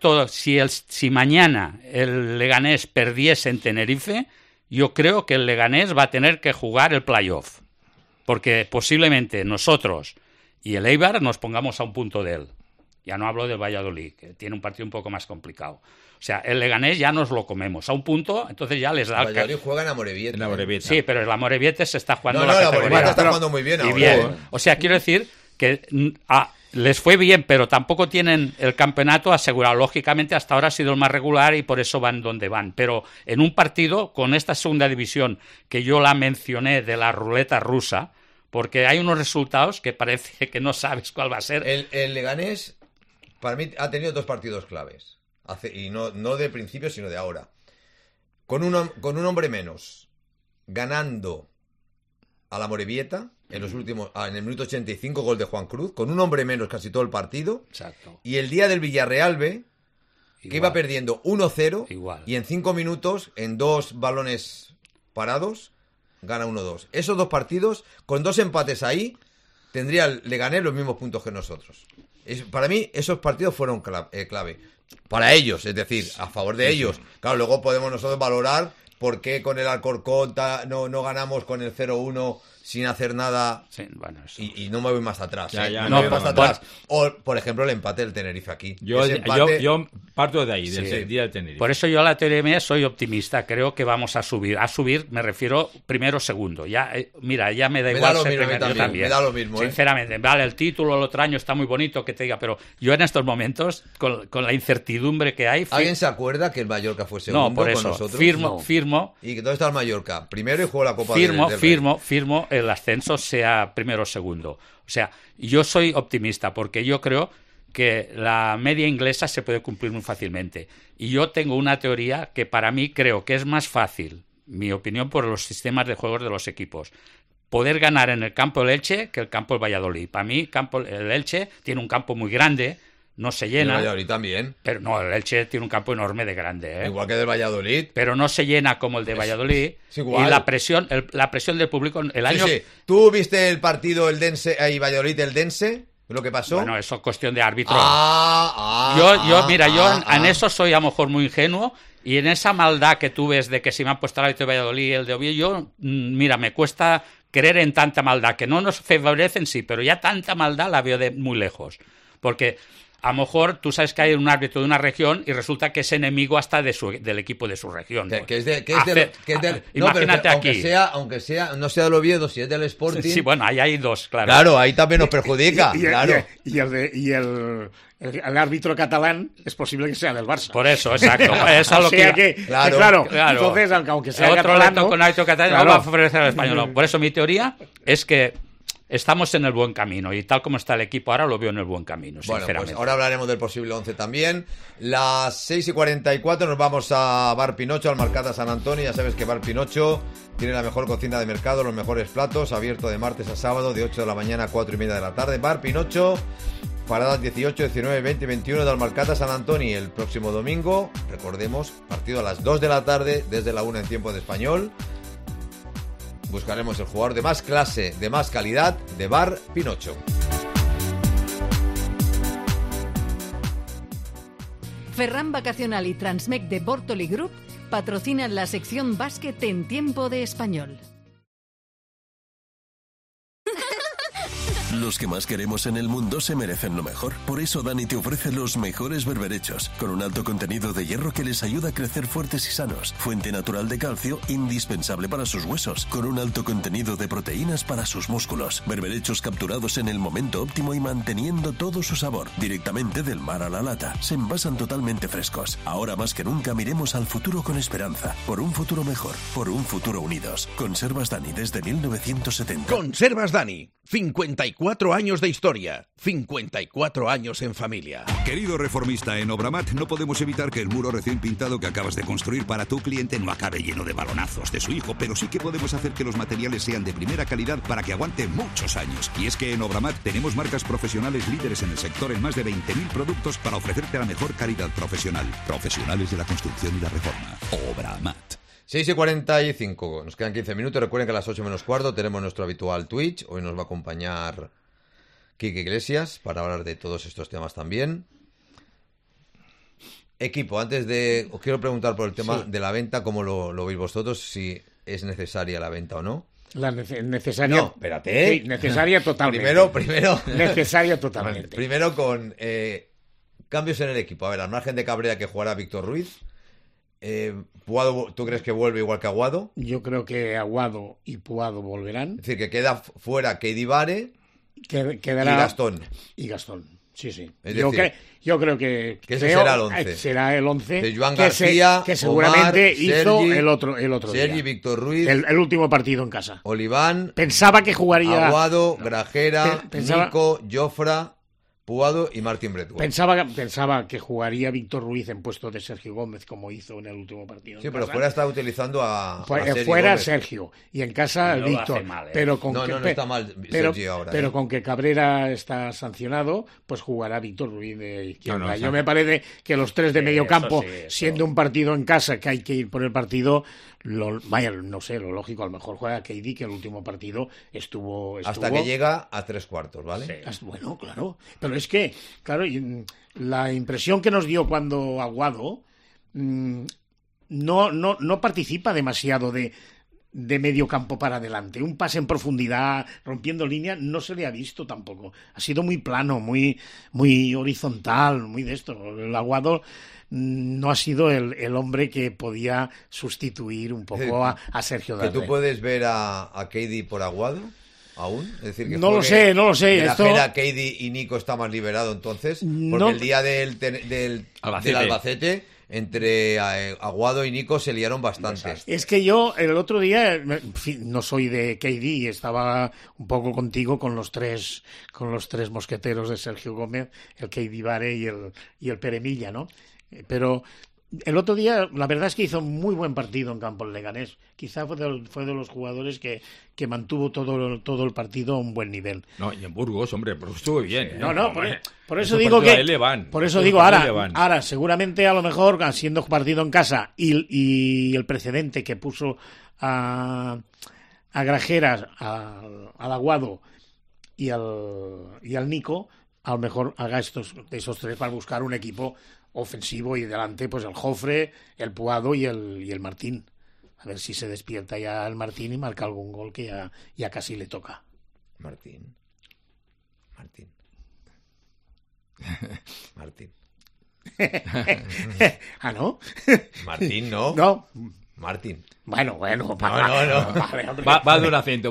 Si mañana el Leganés perdiese en Tenerife, yo creo que el Leganés va a tener que jugar el playoff. Porque posiblemente nosotros y el Eibar nos pongamos a un punto de él. Ya no hablo del Valladolid, que tiene un partido un poco más complicado. O sea, el Leganés ya nos lo comemos a un punto, entonces ya les da... El Valladolid juega en Amorebieta. Sí, pero el Amorebieta se está jugando la categoría. Está jugando muy bien ahora. O sea, quiero decir que les fue bien, pero tampoco tienen el campeonato asegurado. Lógicamente, hasta ahora ha sido el más regular y por eso van donde van. Pero en un partido con esta segunda división, que yo la mencioné de la ruleta rusa, porque hay unos resultados que parece que no sabes cuál va a ser. El Leganés, para mí, ha tenido 2 partidos claves. Y no de principio, sino de ahora. Con un hombre menos, ganando a la Amorebieta en el minuto 85, gol de Juan Cruz, con un hombre menos casi todo el partido. Exacto. Y el día del Villarreal B, que iba perdiendo 1-0, y en 5 minutos, en 2 balones parados, gana 1-2. Esos 2 partidos, con 2 empates ahí, tendría el Leganés los mismos puntos que nosotros. Para mí, esos partidos fueron clave. Para ellos, es decir, a favor de ellos. Claro, luego podemos nosotros valorar por qué con el Alcorcón no ganamos con el 0-1 sin hacer nada. Sí, bueno, eso. Y no me voy más atrás. Atrás. O, por ejemplo, el empate del Tenerife aquí. Yo parto de ahí, del día del Tenerife. Por eso yo a la teoría mía soy optimista. Creo que vamos a subir. A subir me refiero primero o segundo. Ya, mira, ya me da igual ser primero. Yo también. Me da lo mismo. Sinceramente, vale, el título el otro año está muy bonito que te diga, pero yo en estos momentos, con la incertidumbre que hay... ¿Alguien se acuerda que el Mallorca fue segundo por eso, con nosotros? Firmo. ¿Y dónde está el Mallorca? Primero y jugó la Copa Firmo el ascenso sea primero o segundo. O sea, yo soy optimista porque yo creo que la media inglesa se puede cumplir muy fácilmente. Y yo tengo una teoría que para mí creo que es más fácil, mi opinión por los sistemas de juegos de los equipos, poder ganar en el campo del Elche que el campo del Valladolid. Para mí, el Elche tiene un campo muy grande, no se llena. El Valladolid también. Pero no, el Elche tiene un campo enorme de grande. Igual que del Valladolid. Pero no se llena como el de Valladolid. Es igual. Y la presión del público el año... Sí. ¿Tú viste el partido el Dense y Valladolid el Dense? ¿Lo que pasó? Bueno, eso es cuestión de árbitro. Yo en eso soy a lo mejor muy ingenuo. Y en esa maldad que tú ves de que si me han puesto el árbitro de Valladolid y el de Oviedo, mira, me cuesta creer en tanta maldad, que no nos favorecen, sí, pero ya tanta maldad la veo de muy lejos. Porque a lo mejor tú sabes que hay un árbitro de una región y resulta que es enemigo hasta del equipo de su región. Imagínate aquí. Aunque sea, no sea del Oviedo, si es del Sporting. Sí, bueno, ahí hay 2, claro. Claro, ahí también nos perjudica. El árbitro catalán es posible que sea del Barça. Por eso, exacto. Eso es lo claro. Entonces, aunque sea otro catalán, con árbitro catalán no va a favorecer al español. Por eso mi teoría es que estamos en el buen camino y tal como está el equipo ahora lo veo en el buen camino, sinceramente. Bueno, pues ahora hablaremos del posible 11 también. Las 6:44 nos vamos a Bar Pinocho, al Marcata San Antonio. Ya sabes que Bar Pinocho tiene la mejor cocina de mercado, los mejores platos, abierto de martes a sábado de 8 de la mañana a 4 y media de la tarde. Bar Pinocho, paradas 18, 19, 20 y 21 de Almarcata San Antonio. El próximo domingo, recordemos, partido a las 2 de la tarde desde la 1 en tiempo de español. Buscaremos el jugador de más clase, de más calidad, de Bar Pinocho. Ferran Vacacional y Transmec de Bortoli Group patrocinan la sección básquet en tiempo de español. Los que más queremos en el mundo se merecen lo mejor. Por eso Dani te ofrece los mejores berberechos, con un alto contenido de hierro que les ayuda a crecer fuertes y sanos. Fuente natural de calcio, indispensable para sus huesos, con un alto contenido de proteínas para sus músculos. Berberechos capturados en el momento óptimo y manteniendo todo su sabor. Directamente del mar a la lata. Se envasan totalmente frescos. Ahora más que nunca miremos al futuro con esperanza. Por un futuro mejor. Por un futuro unidos. Conservas Dani desde 1970. Conservas Dani. 54 54 años de historia, 54 años en familia. Querido reformista, en Obramat no podemos evitar que el muro recién pintado que acabas de construir para tu cliente no acabe lleno de balonazos de su hijo, pero sí que podemos hacer que los materiales sean de primera calidad para que aguante muchos años. Y es que en Obramat tenemos marcas profesionales líderes en el sector en más de 20.000 productos para ofrecerte la mejor calidad profesional. Profesionales de la construcción y la reforma. Obramat. 6:45, nos quedan 15 minutos. Recuerden que a las 8 menos cuarto tenemos nuestro habitual Twitch. Hoy nos va a acompañar Quique Iglesias para hablar de todos estos temas también. Equipo, os quiero preguntar por el tema de la venta, cómo lo veis vosotros, si es necesaria la venta o no. Necesaria. No, espérate. Sí, necesaria totalmente. Primero. Necesaria totalmente. Primero con cambios en el equipo. A ver, al margen de Cabrera, que jugará Víctor Ruiz. Puado, ¿tú crees que vuelve igual que Aguado? Yo creo que Aguado y Puado volverán. Es decir, que queda fuera Keidibare quedará y Gastón. Sí. Yo creo que será el 11. Será el 11 de Joan García, que seguramente Omar, hizo Sergi, el otro Sergi, día. Víctor Ruiz, el último partido en casa. Oliván, pensaba que jugaría Aguado, Grajera, pensaba... Nico, Jofra, Puado y Martín Bretua. Pensaba que jugaría Víctor Ruiz en puesto de Sergio Gómez, como hizo en el último partido. Sí, pero fuera está utilizando a fuera Gómez. Sergio y en casa no Víctor. Mal, pero con no está mal Sergio ahora. Pero con que Cabrera está sancionado, pues jugará Víctor Ruiz de izquierda. Yo me parece que los tres de medio campo, siendo un partido en casa que hay que ir por el partido, lo lógico, a lo mejor juega Keidi, que el último partido estuvo... Hasta que llega a 3/4, ¿vale? Sí. Bueno, claro. Pero es que, claro, la impresión que nos dio cuando Aguado no participa demasiado de medio campo para adelante. Un pase en profundidad, rompiendo línea, no se le ha visto tampoco. Ha sido muy plano, muy horizontal, muy de esto. El Aguado no ha sido el hombre que podía sustituir un poco a Sergio Darder. ¿Que tú puedes ver a Keidi por Aguado aún? Es decir, que no lo sé. Grajera, Keidi y Nico está más liberado entonces, porque el día del Albacete entre Aguado y Nico se liaron bastante. Es que yo el otro día, no soy de Keidi y estaba un poco contigo con los tres mosqueteros de Sergio Gómez, el Keidibare y el Peremilla, ¿no? Pero el otro día, la verdad es que hizo muy buen partido en campo el Leganés. Quizá fue de los jugadores que mantuvo todo el partido a un buen nivel. No, y en Burgos, hombre, pero estuvo bien. Sí, por eso digo que... Por eso digo, ahora, seguramente a lo mejor, siendo partido en casa y el precedente que puso a Grajeras, al Aguado y al Nico, a lo mejor haga esos tres para buscar un equipo ofensivo y delante pues el Jofre, el Puado y el Martín. A ver si se despierta ya el Martín y marca algún gol que ya casi le toca. Martín. ¿Ah, no? Martín, ¿no? No. Martín. Bueno. No. Vale, va de un acento.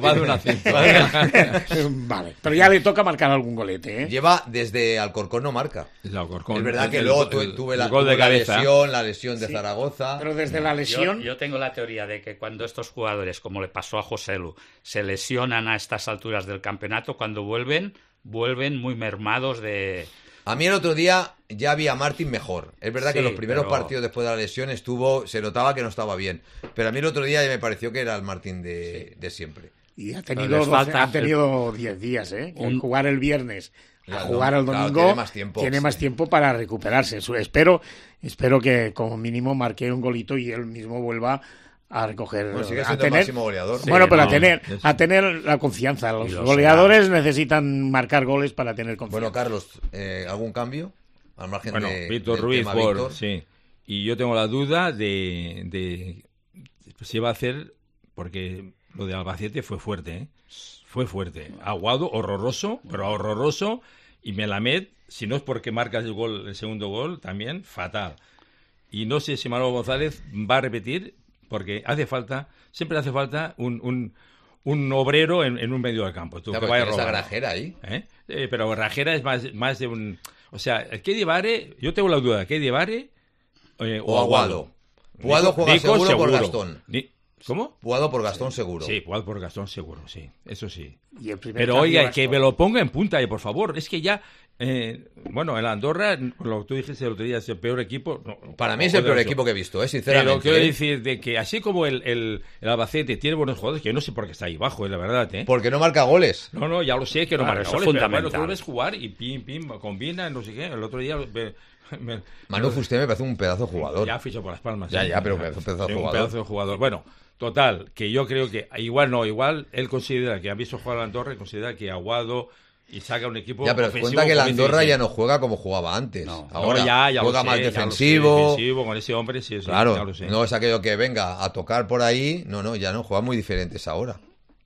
Vale, pero ya le toca marcar algún golete, ¿eh? Lleva desde Alcorcón, no marca. Es verdad que luego tuve la lesión de Zaragoza. Pero desde la lesión... Yo tengo la teoría de que cuando estos jugadores, como le pasó a Joselu, se lesionan a estas alturas del campeonato, cuando vuelven muy mermados de... A mí el otro día ya vi a Martín mejor. Es verdad que los primeros partidos después de la lesión se notaba que no estaba bien. Pero a mí el otro día ya me pareció que era el Martín de siempre. Y ha tenido 10 días, ¿eh? Jugar el viernes a jugar el domingo tiene más tiempo para recuperarse. Espero que como mínimo marque un golito y él mismo vuelva a recoger, sigue siendo el máximo goleador. A tener la confianza. Los goleadores necesitan marcar goles para tener confianza. Bueno, Carlos, ¿algún cambio? Al margen Víctor Ruiz sí. Y yo tengo la duda de si va a hacer, porque lo de Albacete fue fuerte, Fue fuerte. Aguado, horroroso, y Melamed, si no es porque marcas el segundo gol, también fatal. Y no sé si Manolo González va a repetir, porque siempre hace falta un obrero en un medio del campo. Tú, que vaya a robar. Grajera ahí. Pero Grajera es más de un... O sea, Keidibare, yo tengo la duda, Keidibare o Aguado. Aguado juega seguro por Gastón. ¿Cómo? Jugado por Gastón seguro. Sí, jugado por Gastón seguro, sí. Eso sí. Y el primer Pero cambio oiga, Gastón. que me lo ponga en punta, por favor. Es que ya... bueno, el Andorra, lo que tú dijiste el otro día, es el peor equipo. No, Para mí es el peor equipo que he visto, sinceramente. Pero quiero decir de que así como el Albacete tiene buenos jugadores, que yo no sé por qué está ahí bajo, la verdad, Porque no marca goles. No, ya lo sé que no Claro, marca eso es goles, pero fundamental. bueno, tú lo ves jugar y pim, combina, no sé qué. El otro día... Manu Fuster me parece un pedazo de jugador. Ya fichó por las palmas. Ya, pero un pedazo de Un jugador. pedazo de jugador. Bueno, total, que yo creo que igual él considera que ha visto jugar a la Andorra y considera que Aguado y saca un equipo Ya, pero ofensivo, cuenta que la como Andorra dice. ya no juega como jugaba antes. Ahora ya juega lo más sé, ya lo sé, defensivo. defensivo, con ese hombre, sí, ya Claro, lo sé. no es aquello que venga a tocar por ahí. No, ya no, juega muy diferentes ahora.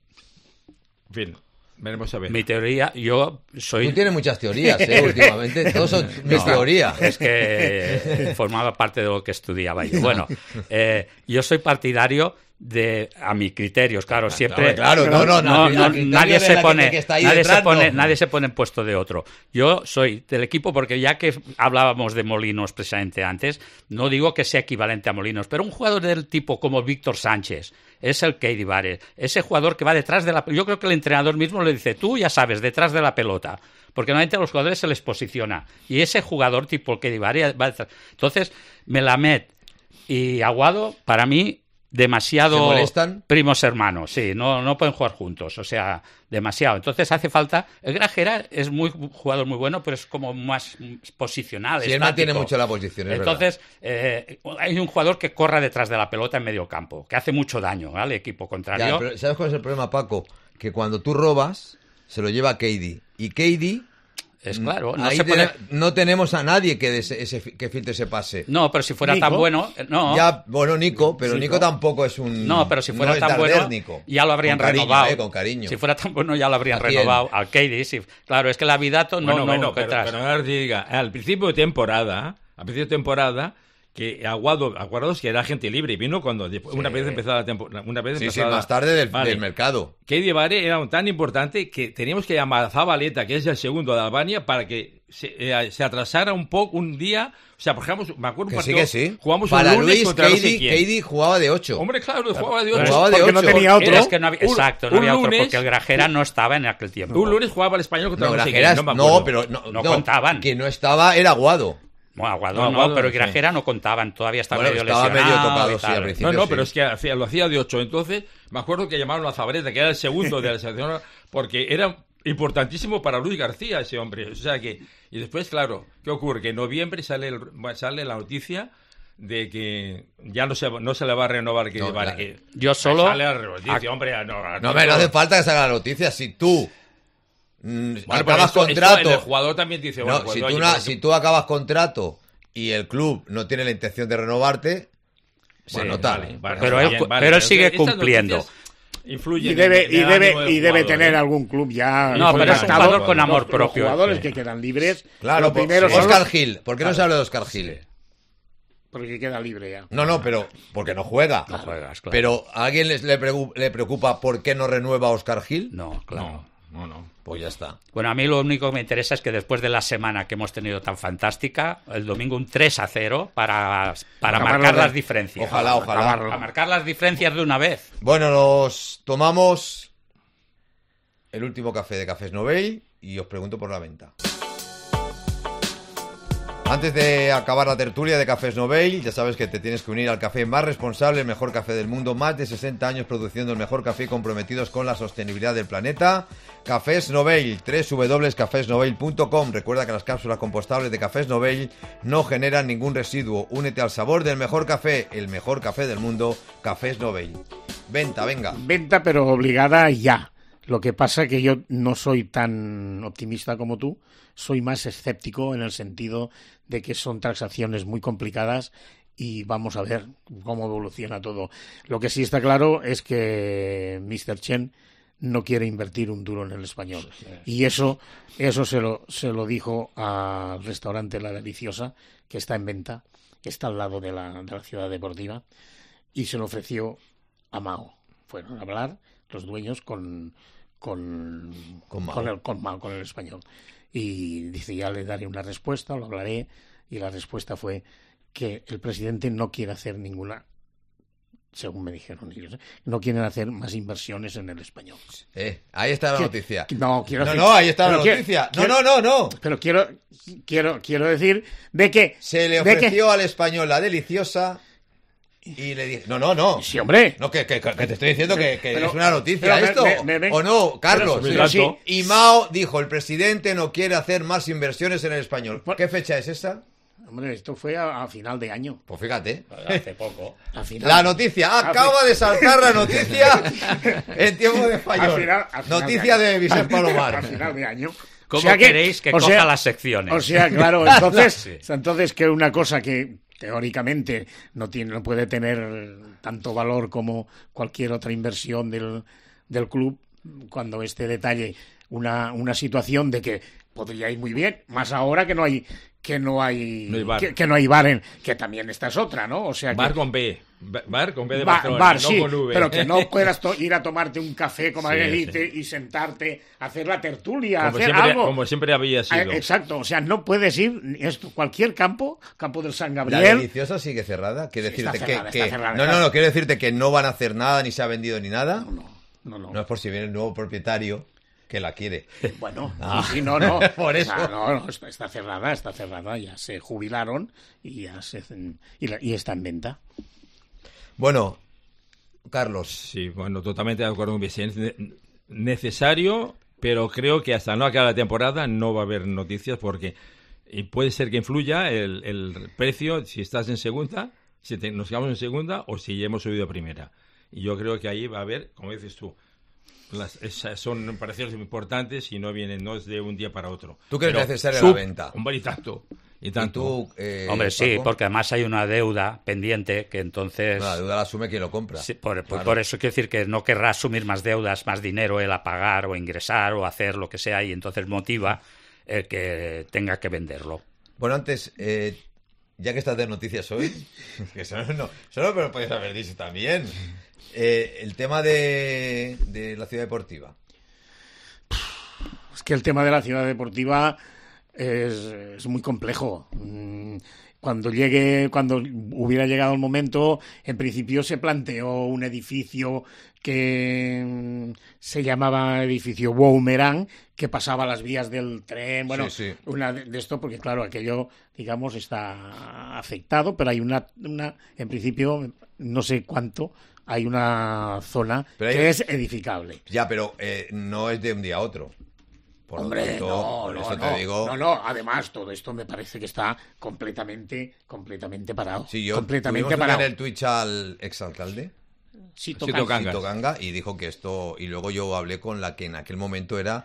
En fin, veremos a ver. Mi teoría, yo soy... Tú tienes muchas teorías, últimamente. Todos son mis teorías. Es que formaba parte de lo que estudiaba yo. Bueno, yo soy partidario a mi criterios, claro, siempre... Claro, nadie se pone nadie nadie se pone en puesto de otro. Yo soy del equipo, porque ya que hablábamos de Molinos precisamente antes, no digo que sea equivalente a Molinos, pero un jugador del tipo como Víctor Sánchez, es el Keidi Vare, ese jugador que va detrás de la... Yo creo que el entrenador mismo le dice, tú ya sabes, detrás de la pelota, porque normalmente a los jugadores se les posiciona, y ese jugador tipo el Keidi Vare va detrás. Entonces, Melamed y Aguado, para mí, demasiado ¿Se molestan? primos hermanos, sí, no pueden jugar juntos, o sea, demasiado. Entonces hace falta... El Grajera es un jugador muy bueno, pero es como más posicional. Sí, él mantiene mucho la posición, es Entonces, hay un jugador que corra detrás de la pelota en medio campo, que hace mucho daño al equipo contrario. Ya, pero ¿sabes cuál es el problema, Paco? Que cuando tú robas, se lo lleva Keidi. Y Keidi... Es claro, no tenemos a nadie que filtre ese pase. No, pero si fuera Nico. tan bueno... No. Ya, bueno, Nico, pero Sí, Nico tampoco es un... No, pero si fuera es tan bueno, Dardérnico. ya lo habrían Con cariño, renovado. con cariño. Si fuera tan bueno, ya lo habrían ¿A quién? renovado. Al Keidi, sí. Claro, es que la Vidato no Pero detrás. no os diga, al principio de temporada, que Aguado que era gente libre y vino cuando una vez empezada la temporada, más tarde del mercado. Keidi Vare era tan importante que teníamos que llamar a Zabaleta, que es el segundo de Albania, para que se atrasara un poco un día. O sea, por ejemplo, me acuerdo un partido, Que sí. jugamos Para un lunes Luis, contra no sé quién. Keidi jugaba de 8. Hombre, claro, jugaba de 8. Jugaba de Porque no 8. tenía otro. Es que no había, exacto, no un había otro, lunes- porque el Grajera no estaba en aquel tiempo. Un lunes jugaba el Español contra No, no sé quién, Grajeras, no me acuerdo. pero No contaban. Quien no estaba era Aguado. Bueno, Aguado No, no, Aguado, pero sí. Grajera no contaban, todavía estaba Bueno, medio estaba lesionado. medio tocado, y sí, tal. al principio. No, sí. pero es que lo hacía de 8. Entonces, me acuerdo que llamaron a Zabaleta, que era el segundo de la selección, porque era importantísimo para Luis García ese hombre. O sea que... Y después, claro, ¿qué ocurre? Que en noviembre sale la noticia de que ya no se le va a renovar No, Vare, la- que Yo solo... sale la noticia, hombre. No hace falta que salga la noticia. Si tú Bueno, pero acabas esto contrato... el jugador también dice... No, bueno, si, pues, tú oye, si tú acabas contrato y el club no tiene la intención de renovarte, bueno, tal. Pero él sigue Estas cumpliendo. noticias influyen Y debe, en el ánimo del debe jugador, tener ¿eh? algún club ya. No, pero es un contactado. jugador con amor propio. Los jugadores Sí. que quedan libres. Claro, lo primero son Óscar los- Gil. ¿Por qué no se habla de Óscar Gil? Porque queda libre ya. No, pero porque no juega. No juegas, claro. Pero ¿a alguien le preocupa por qué no renueva a Óscar Gil? No, claro. No. Pues ya está. Bueno, a mí lo único que me interesa es que después de la semana que hemos tenido tan fantástica, el domingo un 3-0 para Acabarlo marcar de- las diferencias. Ojalá. Para marcar las diferencias de una vez. Bueno, nos tomamos el último café de Cafés Novell y os pregunto por la venta. Antes de acabar la tertulia de Cafés Novell, ya sabes que te tienes que unir al café más responsable, el mejor café del mundo, más de 60 años produciendo el mejor café y comprometidos con la sostenibilidad del planeta. Cafés Novell, www.cafesnovell.com. Recuerda que las cápsulas compostables de Cafés Novell no generan ningún residuo. Únete al sabor del mejor café, el mejor café del mundo, Cafés Novell. Venta, venga. Venta, pero obligada ya. Lo que pasa que yo no soy tan optimista como tú, soy más escéptico en el sentido de que son transacciones muy complicadas y vamos a ver cómo evoluciona todo. Lo que sí está claro es que Mr. Chen no quiere invertir un duro en el Español. Y eso se lo dijo al restaurante La Deliciosa, que está en venta, que está al lado de la ciudad deportiva, y se lo ofreció a Mao. Fueron a hablar los dueños con el español. Y dice, ya le daré una respuesta, lo hablaré, y la respuesta fue que el presidente no quiere hacer ninguna según me dijeron ellos, no quieren hacer más inversiones en el Español. Ahí está la noticia. No, ahí está la noticia. No. Pero quiero decir de que... Se le ofreció al Español la deliciosa... Y le dije, no. Sí, hombre. No, que te estoy diciendo que pero, es una noticia pero esto. ¿O no, Carlos? Sí. Y Mao dijo, el presidente no quiere hacer más inversiones en el Español. ¿Qué fecha es esa? Hombre, esto fue a final de año. Pues fíjate. Hace poco. La noticia. Acaba de saltar la noticia en tiempo de Español. Noticia de Vicente Palomar. A final de año. ¿Cómo queréis que coja las secciones? O sea, claro, entonces que una cosa que teóricamente no puede tener tanto valor como cualquier otra inversión del club, cuando este detalle una situación de que podría ir muy bien, más ahora que no hay bar, que también esta es otra, ¿no? O sea, bar con B. Bar con B de Barcelona, bar, no sí, con V. pero que no puedas ir a tomarte un café como y sentarte a hacer la tertulia, algo. Como siempre había sido. Exacto, o sea, no puedes ir cualquier campo del San Gabriel. La deliciosa sigue cerrada. Quiere decirte está cerrada. No, quiero decirte que no van a hacer nada, ni se ha vendido ni nada. No. No es por si viene el nuevo propietario que la quiere. Bueno, no. Por eso. No, está cerrada, ya se jubilaron y está en venta. Bueno, Carlos. Sí, bueno, totalmente de acuerdo con Vicente. Necesario, pero creo que hasta no acabar la temporada no va a haber noticias porque puede ser que influya el precio si estás en segunda, si nos quedamos en segunda o si ya hemos subido a primera. Y yo creo que ahí va a haber, como dices tú, son pareceres importantes y no es de un día para otro. ¿Tú crees necesaria la venta? Hombre, y tanto. ¿Y tú, hombre, sí, Paco? porque además hay una deuda pendiente que entonces... La deuda la asume quien lo compra. Sí, por eso quiero decir que no querrá asumir más deudas, más dinero él a pagar o a ingresar o a hacer lo que sea y entonces motiva que tenga que venderlo. Bueno, antes, ya que estás de noticias hoy, que eso no me lo podéis haber dicho también, el tema de la ciudad deportiva. Es que el tema de la ciudad deportiva... Es muy complejo. Cuando hubiera llegado el momento, en principio se planteó un edificio que se llamaba edificio Boomerang, que pasaba las vías del tren. Bueno, sí. Una de esto, porque claro, aquello, digamos, está afectado, pero hay una en principio, no sé cuánto, hay una zona que es edificable. Ya, pero no es de un día a otro. Hombre, por eso te digo... además todo esto me parece que está completamente parado. Sí, completamente tuvimos parado. en el Twitch al exalcalde Sito Ganga y dijo que esto... Y luego yo hablé con la que en aquel momento era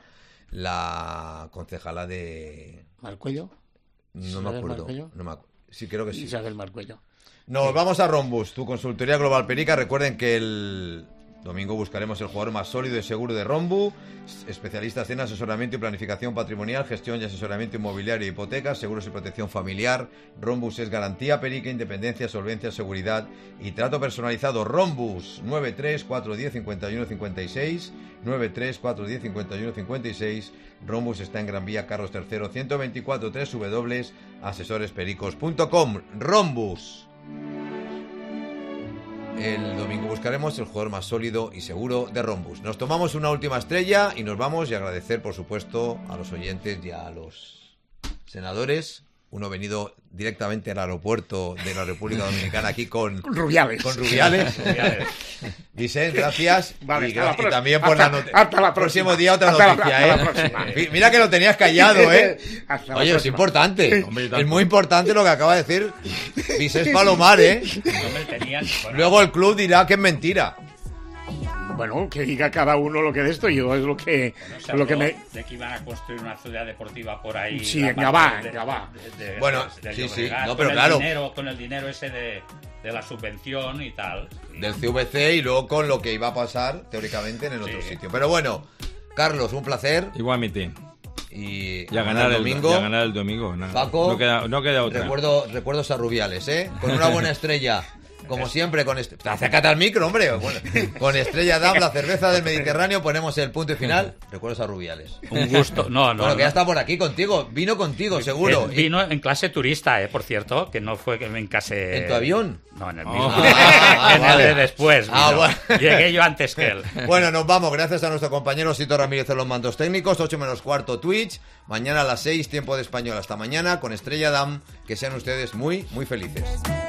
la concejala de... ¿Marcuello? No me acuerdo. Sí, creo que sí. Isabel Marcuello. Nos vamos a Rombus, tu consultoría global Perica. Recuerden que el domingo buscaremos el jugador más sólido y seguro de Rombu, especialistas en asesoramiento y planificación patrimonial, gestión y asesoramiento inmobiliario y hipotecas, seguros y protección familiar. Rombus es garantía Perica, independencia, solvencia, seguridad y trato personalizado. Rombus 93-410-5156, 93-410-5156. Rombus está en Gran Vía Carlos III 124 www.asesorespericos.com. Rombus. El domingo buscaremos el jugador más sólido y seguro de Rombus. Nos tomamos una última estrella y nos vamos, y agradecer, por supuesto, a los oyentes y a los senadores. Uno venido directamente al aeropuerto de la República Dominicana aquí con Rubiales. Vicente, gracias. Vale, y también por hasta la próximo día otra noticia. Mira que lo tenías callado, Oye, es importante. Hombre, es muy importante lo que acaba de decir Vicente Palomar, Luego el club dirá que es mentira. Bueno, que diga cada uno lo que de esto, yo es lo que de que iban a construir una ciudad deportiva por ahí. Sí, ya va. Bueno, sí. No, pero claro. Con el dinero ese de la subvención y tal. Del CVC y luego con lo que iba a pasar, teóricamente, en el otro sitio. Pero bueno, Carlos, un placer. Igualmente. Y a ganar el domingo. Y a ganar el domingo. Paco, no queda otra. Recuerdos a Rubiales, Con una buena estrella como siempre, acércate al micro, hombre. Bueno, con Estrella Damm, la cerveza del Mediterráneo, ponemos el punto y final. Recuerdos a Rubiales. Un gusto. No. Bueno, que ya está por aquí contigo. Vino contigo, seguro. Vino en clase turista, por cierto, que no fue que me encasé. ¿En tu avión? No, en el mismo. En el de después. Bueno. Llegué yo antes que él. Bueno, nos vamos. Gracias a nuestro compañero Sito Ramírez en los mandos técnicos. 8 menos cuarto Twitch. Mañana a las 6, tiempo de español. Hasta mañana con Estrella Damm. Que sean ustedes muy, muy felices.